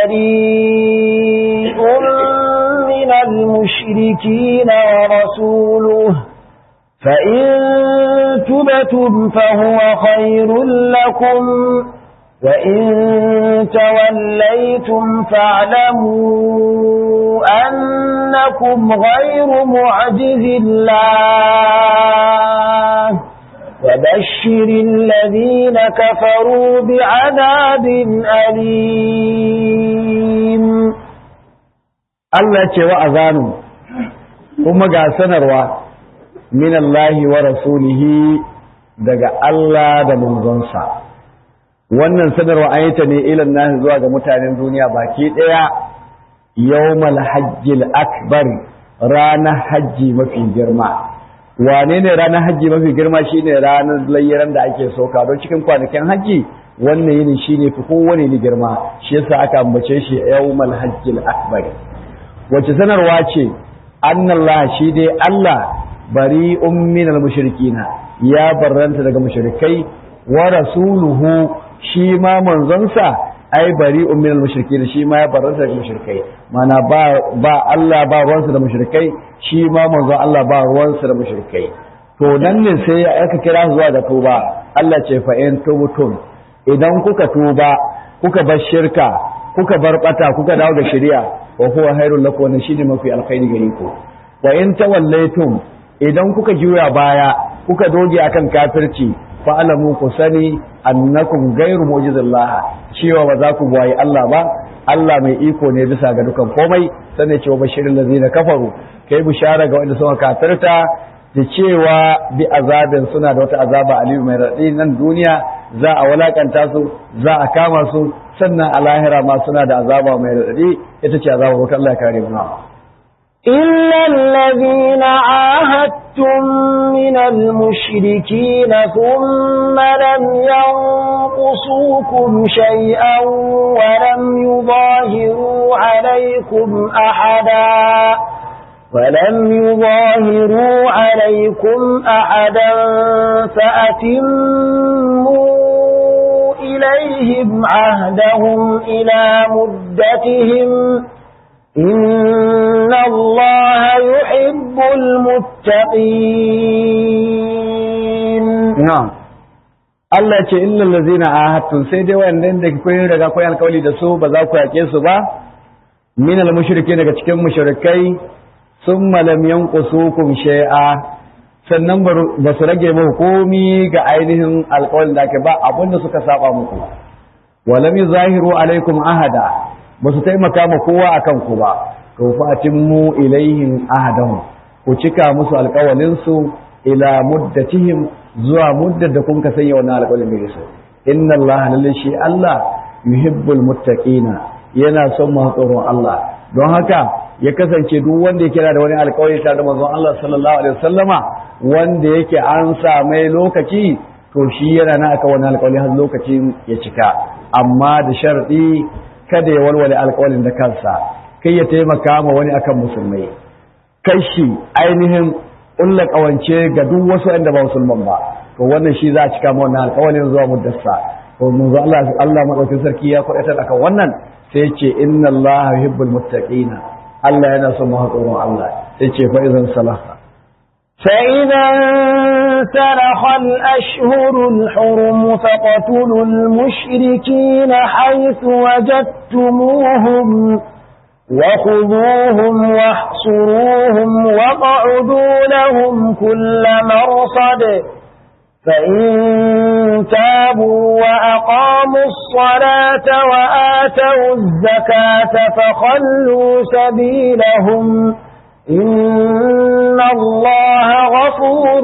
بريء من المشركين ورسوله فإن تبتم فهو خير لكم وإن توليتم فاعلموا أنكم غير معجز الله وبشر الذين كفروا بعذاب أليم Allah ce wa azanu kuma ga sanarwa min Allah wa rasulihi daga Allah da manzonsa wannan sanarwa an yi ta ne ilan nahi zuwa ga mutanen duniya baki daya yawmal hajjil akbar ranar hajji mafi girma wane ne ranar hajji mafi girma shine ranar layyaran da ake soka don cikin kwanakin hajji wannan yini shine fi kowane ni girma shi yasa aka ambace shi yawmal hajjil akbar wace sanarwa ce annallah shi dai Allah bari'un minal mushrikina ya barranta daga mushrikai wa rasuluhu shi ma manzonsa ai bari'un minal mushrikin shi ma ya barranta daga mushrikai mana ba ba Allah ba ruwansa da mushrikai shi ma manzon Allah ba ruwansa da mushrikai to nan ne sai aka kira zuwa da tuba Allah ce fa in tubtum idan kuka tuba kuka bar shirka kuka bar bata kuka dawo da shari'a wa huwa khairul lakum wannan shine mafi alkhairi gare ku wa in tawallaytum idan kuka juya baya kuka doge akan kafirci fa alamu ku sani annakum ghairu mu'jizillah cewa ba za ku bayi Allah ba Allah mai iko ne bisa ga dukan komai sanne cewa bashirin lazina kafaru kai bishara ga wanda suka kafirta da cewa bi azabin suna da wata azaba aliyu mai raɗi nan duniya za a walakanta su za a kama su sannan a lahira ma suna da azaba mai raɗi ita ce azaba wata Allah ya kare mu إلا الذين عاهدتم من المشركين ثم لم ينقصوكم شيئا ولم يظاهروا عليكم أحدا ولم يظاهروا عليكم أحدا فأتموا إليهم عهدهم إلى مدتهم إن الله يحب المتقين. نعم. Allah ce illal ladzina ahadtum sai dai wannan da kun riga kun alƙawari da su ba za ku yake su ba min al mushriki daga cikin mushrikai summa lam yanqusukum shay'a sannan ba su rage muku komi ga ainihin alƙawarin da ake ba abinda suka saba muku wa lam yuzahiru alaikum ahada ba su taimaka ma kowa a kanku ba, to fatimmu ilaihim ahadahum ku cika musu alƙawalin su ila muddatihim zuwa muddar da kun ka sanya wannan alƙawalin da su. Inna Allah lalle shi Allah yuhibbul muttaqina yana son masu tsoron Allah. Don haka ya kasance duk wanda ya kira da wani alƙawari tare da manzon Allah sallallahu alaihi wasallama wanda yake an sa mai lokaci to shi yana na aka wannan alƙawari har lokacin ya cika, amma da sharadi kada ya walwale alƙawarin da kansa kai ya taimaka ma wani akan musulmai kai shi ainihin ƙulla ƙawance ga duk wasu inda ba musulman ba to wannan shi za a cika ma wannan alƙawarin zuwa muddarsa to manzo Allah Allah madaukakin sarki ya kwadatar akan wannan sai ya ce inna Allah yuhibbul muttaqina Allah yana son mu haƙurin Allah sai ce fa idan salaha فإذا انسلخ الأشهر الحرم فاقتلوا المشركين حيث وجدتموهم وخذوهم واحصروهم واقعدوا لهم كل مرصد فإن تابوا وأقاموا الصلاة وآتوا الزكاة فخلوا سبيلهم إن الله غفور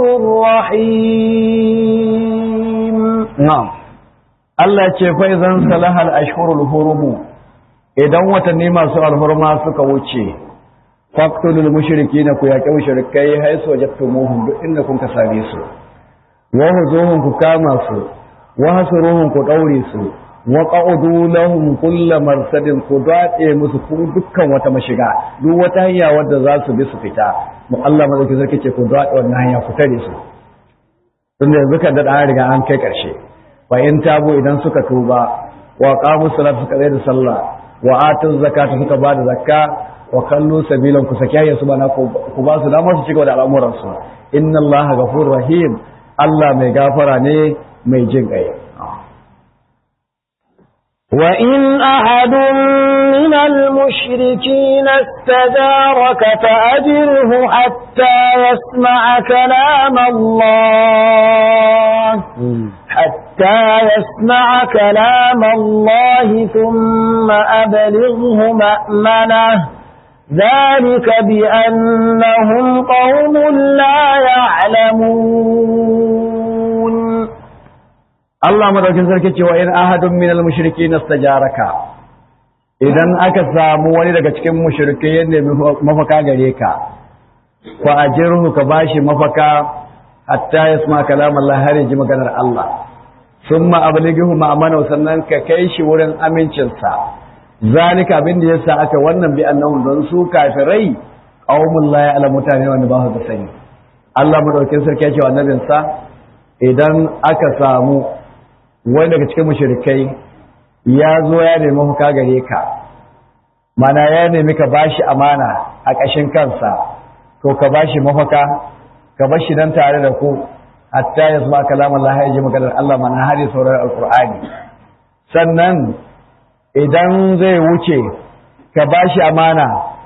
رحيم. نعم. Allah ce fa idan salahal ashhurul hurum idan watanni masu alhurma suka wuce faqtulul mushrikeena ku yaƙi mushrikai haisu wajadtumuhum duk inda kun ka same su wa huzuhum ku kama su wa hasuruhum ku daure su wa qa'udu lahum kullu marsadin ku dace musu ku dukkan wata mashiga duk wata hanya wadda za su bi su fita mu Allah mazaki zai ce ku dace wannan hanya ku tare su tunda yanzu kan da an riga an kai karshe fa in tabu idan suka tuba wa qamu salat suka da sallah wa atu zakata suka ba da zakka wa kallu sabilan ku saki hayya subhana ku ba su damar su cigaba da al'amuran su inna Allah ghafurur rahim Allah mai gafara ne mai jin kai. وإن أحد من المشركين استجارك فأجره حتى يسمع كلام الله حتى يسمع كلام الله ثم أبلغه مأمنه ذلك بأنهم قوم لا يعلمون. Allah madaukin sarki ce wa in ahadun minal mushrikeen istajaraka idan aka samu wani daga cikin mushrikai ya nemi mafaka gare ka fa ajirhu ka bashi mafaka hatta yasma kalam Allah har ya ji maganar Allah summa ablighu ma'amana sannan ka kai shi wurin amincin sa zalika abin da yasa aka wannan bi annahum don su kafirai qaumul la ya'lamu mutane wanda ba su sani Allah madaukin sarki ya ce wa annabinsa idan aka samu wani daga cikin mushrikai ya zo ya nemi mafaka gare ka mana ya nemi ka bashi amana a ƙashin kansa to ka bashi mafaka ka bashi dan tare da ku hatta ya zama kalam Allah ya ji maganar Allah mana har ya saurari alqur'ani sannan idan zai wuce ka bashi amana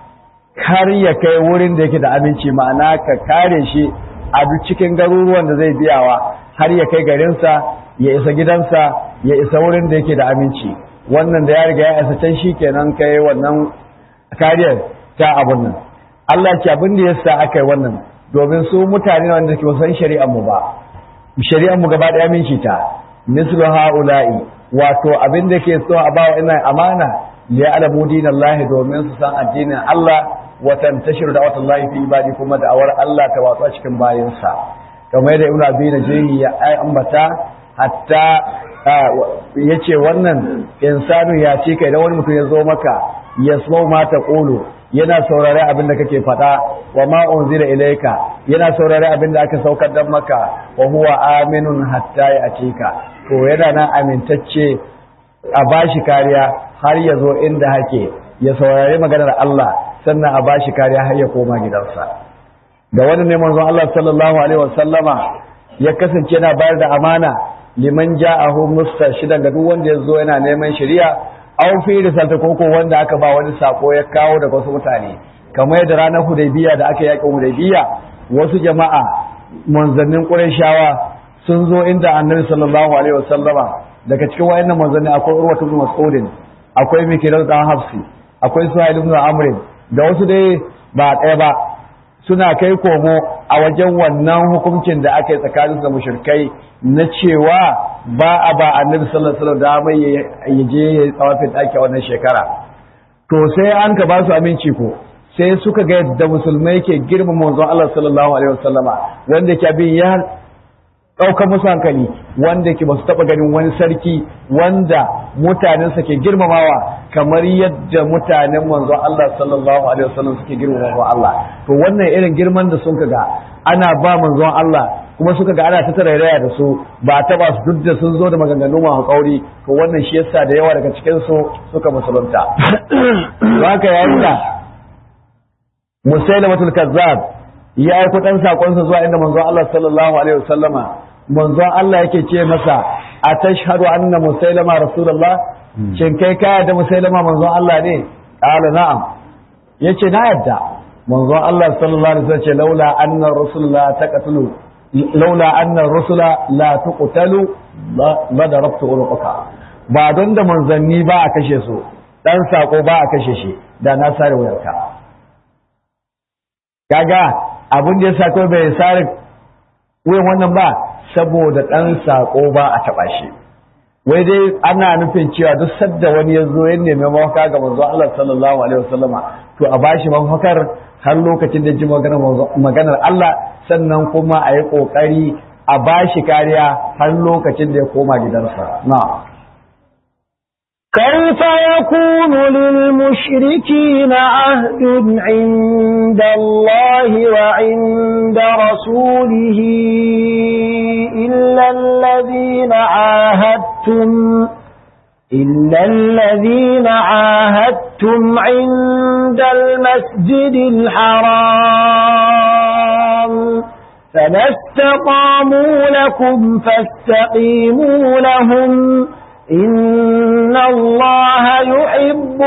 har ya kai wurin da yake da aminci, ma'ana ka kare shi a duk cikin garuruwan da zai biyawa har ya kai garinsa, ya isa gidansa, ya isa wurin da yake da aminci. Wannan da ya riga ya isa can shi kenan kai wannan kariyar ta abun nan. Allah ce abin da yasa aka yi wannan domin su mutane wanda ke san shari'ar mu ba, shari'ar mu gaba daya min shi ta mislu haula'i, wato abin da ke so a bawa ina amana ya alamu dinallahi domin su san addinin Allah wa tantashiru da'watullahi fi ibadi, kuma da'awar Allah ta watsa cikin bayinsa. Kamar yadda Ibn Abi Najih ya ambata, hatta yace wannan insanu ya ce kai da wani mutum ya zo maka yasmau ma taqulu, yana saurare abin da kake faɗa, wa ma unzila ilayka, yana saurare abin da aka saukar dan maka, wa huwa aminun hatta ya'tika, to yana nan amintacce a bashi kariya har ya zo inda hake ya saurari maganar Allah, sannan a bashi kariya har ya koma gidansa. Da wannan ne manzon Allah sallallahu alaihi wasallama ya kasance yana bayar da amana liman ja'ahu mustashidan ga duk wanda ya zo yana neman shari'a, aw fi risalta koko wanda aka ba wani sako ya kawo daga wasu mutane. Kamar yadda ranar Hudaybiya da aka yaƙin Hudaybiya, wasu jama'a manzannin Qurayshawa sun zo inda Annabi sallallahu alaihi wasallama. Daga cikin wayannan manzanni akwai Urwa ibn Mas'ud, akwai Mikdad dan Hafsi, akwai Suhail ibn Amr, da wasu dai ba ɗaya ba, suna kai komo a wajen wannan hukuncin da aka yi tsakanin da mushrikai na cewa ba a ba Annabi sallallahu alaihi wasallam da mai ya je ya tsawafin ɗaki a wannan shekara. To sai an ka ba su aminci ko sai suka ga yadda musulmai ke girmama manzon Allah sallallahu alaihi wasallama, wanda ke abin ya ɗaukar musu hankali, wanda ke ba su taɓa ganin wani sarki wanda mutanensa ke girmamawa kamar yadda mutanen manzon Allah sallallahu alaihi wasallam suke girmama manzon Allah. To wannan irin girman da sun ga ana ba manzon Allah, kuma suka ga ana ta tarairaya da su, ba ta ba su duk da sun zo da maganganu masu kauri, to wannan shi yasa da yawa daga cikin su suka musulunta. Haka yayin da Musailamatul Kazzab ya aiko dan sakonsa zuwa inda manzon Allah sallallahu alaihi wasallama, manzon Allah yake ce masa atashhadu anna Musailama rasulullah, shin kai ka yarda Musailama manzon Allah ne? Qala na'am, yace na yarda. Manzon Allah sallallahu alaihi wasallam ce laula anna rusula taqatulu laula anna rusula la tuqtalu la darabtu uruqa, ba don da manzanni ba a kashe su, dan sako ba a kashe shi, da na sare wayarka. Kaga abin da yasa kawai bai sare wuyan wannan ba, saboda dan sako ba a taba shi. Wai dai ana nufin cewa duk sadda wani ya zo ya nemi mafaka ga manzo Allah sallallahu alaihi wasallama, to a bashi mafakar har lokacin da ji maganar Allah, sannan kuma a yi kokari a bashi kariya har lokacin da ya koma gidansa. Na'am. كيف يكون للمشركين عهد عند الله وعند رسوله إلا الذين عاهدتم إلا الذين عاهدتم عند المسجد الحرام فما استقاموا لكم فاستقيموا لهم إن الله يحب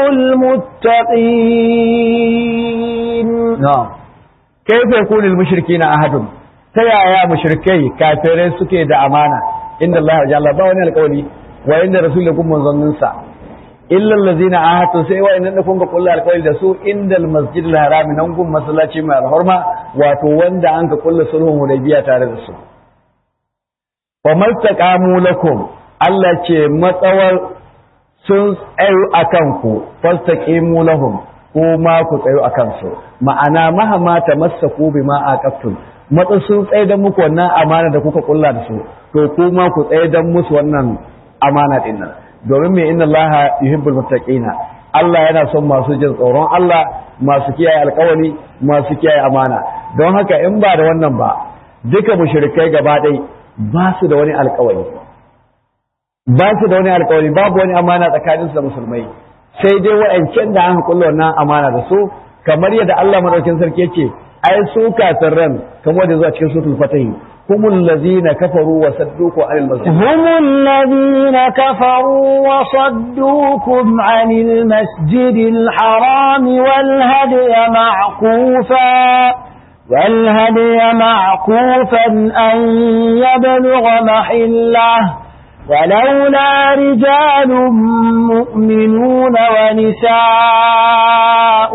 المتقين. نعم. كيف يكون المشركين أحد؟ تيا يا مشركي كافرين سكي دا أمانة إن الله جل باوني القولي وإن رسولكم من ظننسا إلا الذين عاهدتم سيوا إن أنكم بقول القول دسو إن المسجد الحرام ننكم مسلاتي مع الحرمة وتوند عنك كل سلهم وليبيا تاردسو وما استقاموا لكم Allah ce matsawar sun tsayu a kanku fastaqimu lahum, kuma ku tsayu a kansu, ma'ana mahama ta masaku bima aqaftum, matsa sun tsaye dan muku wannan amana da kuka kulla da su, to kuma ku tsaye dan musu wannan amana din nan, domin me inna Allaha yuhibbul muttaqina, Allah yana son masu jin tsoron Allah, masu kiyaye alƙawari, masu kiyaye amana. Don haka in ba da wannan ba, duka mushrikai gaba ɗaya ba su da wani alƙawari, ba su da wani alkawari, babu wani amana tsakaninsu da musulmai, sai dai wa'ancan da an kulla wannan amana da su, kamar yadda Allah madaukin sarki yake ai su kafiran kamar da zuwa cikin suratul fatih humul ladina kafaru wa sadduku anil masjid هم الذين كفروا وصدوكم عن المسجد الحرام والهدي معكوفا والهدي معكوفا أن يبلغ محله ولولا رجال مؤمنون ونساء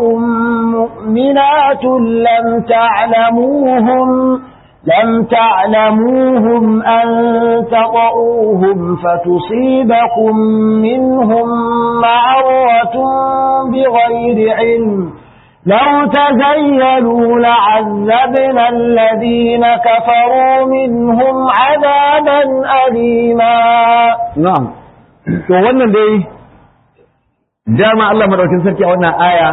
مؤمنات لم تعلموهم لم تعلموهم أن تطؤوهم فتصيبكم منهم معرة بغير علم لو تزيلوا لعذبنا الذين كفروا منهم عذابا أليما. na'am to wannan dai dama Allah madaukakin sarki a wannan aya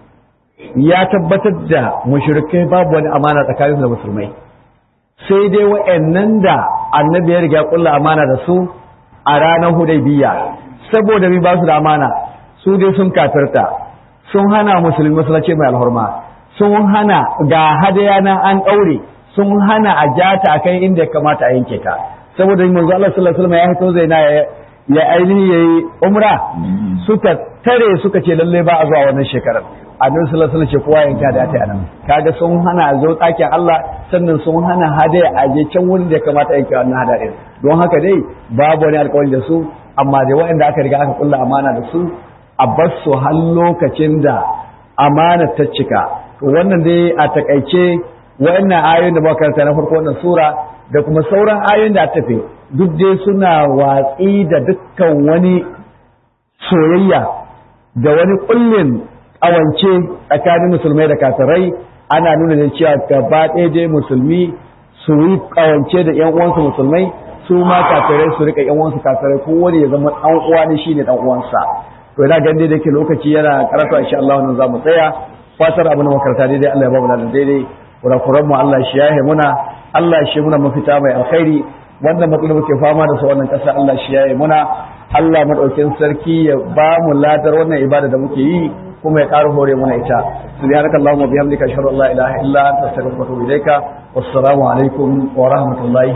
ya tabbatar da mushrikai babu wani amana tsakanin da musulmai sai dai wa'annan da annabi ya riga kulla amana da su a ranar Hudaybiya saboda mi ba su da amana su dai sun kafirta sun hana musulmi masallaci mai alhurma sun hana ga hadaya na an daure sun hana a jata akan inda ya kamata a yanke ta saboda manzo Allah sallallahu alaihi wasallam ya hito zaina ya ainihi yayi umra suka tare suka ce lalle ba a zuwa wannan shekarar annabi sallallahu alaihi wasallam ce kowa yanka da ta anan kaga sun hana a zo tsakin Allah sannan sun hana hadaya a je can wurin da ya kamata a yanke wannan hadaya don haka dai babu wani alƙawari da su amma dai waɗanda aka riga aka kulla amana da su a bar su har lokacin da amana ta cika to wannan dai a takaice wayannan ayoyin da muka karanta na farko wannan sura da kuma sauran ayoyin da tafe duk dai suna watsi da dukkan wani soyayya da wani kullin kawance tsakanin musulmai da kafirai ana nuna da cewa gaba ɗaya dai musulmi su yi kawance da ƴan uwansu musulmai su ma kafirai su rika ƴan uwansu kafirai ko wani ya zama ɗan uwa ne shine ɗan uwansa to ina ganin da ke lokaci yana karatu insha Allah wannan zamu tsaya fatar abin da makaranta daidai Allah ya ba mu ladan daidai kurakuran mu Allah shi yahe muna Allah shi muna mafita mai alkhairi wannan matsalar muke fama da su wannan kasa Allah shi yahe muna Allah madaukin sarki ya ba mu ladar wannan ibada da muke yi kuma ya ƙara hore mana ita subhanaka allahumma bihamdika ashhadu an la ilaha illa anta astaghfiruka wa atubu ilaika wassalamu alaikum wa rahmatullahi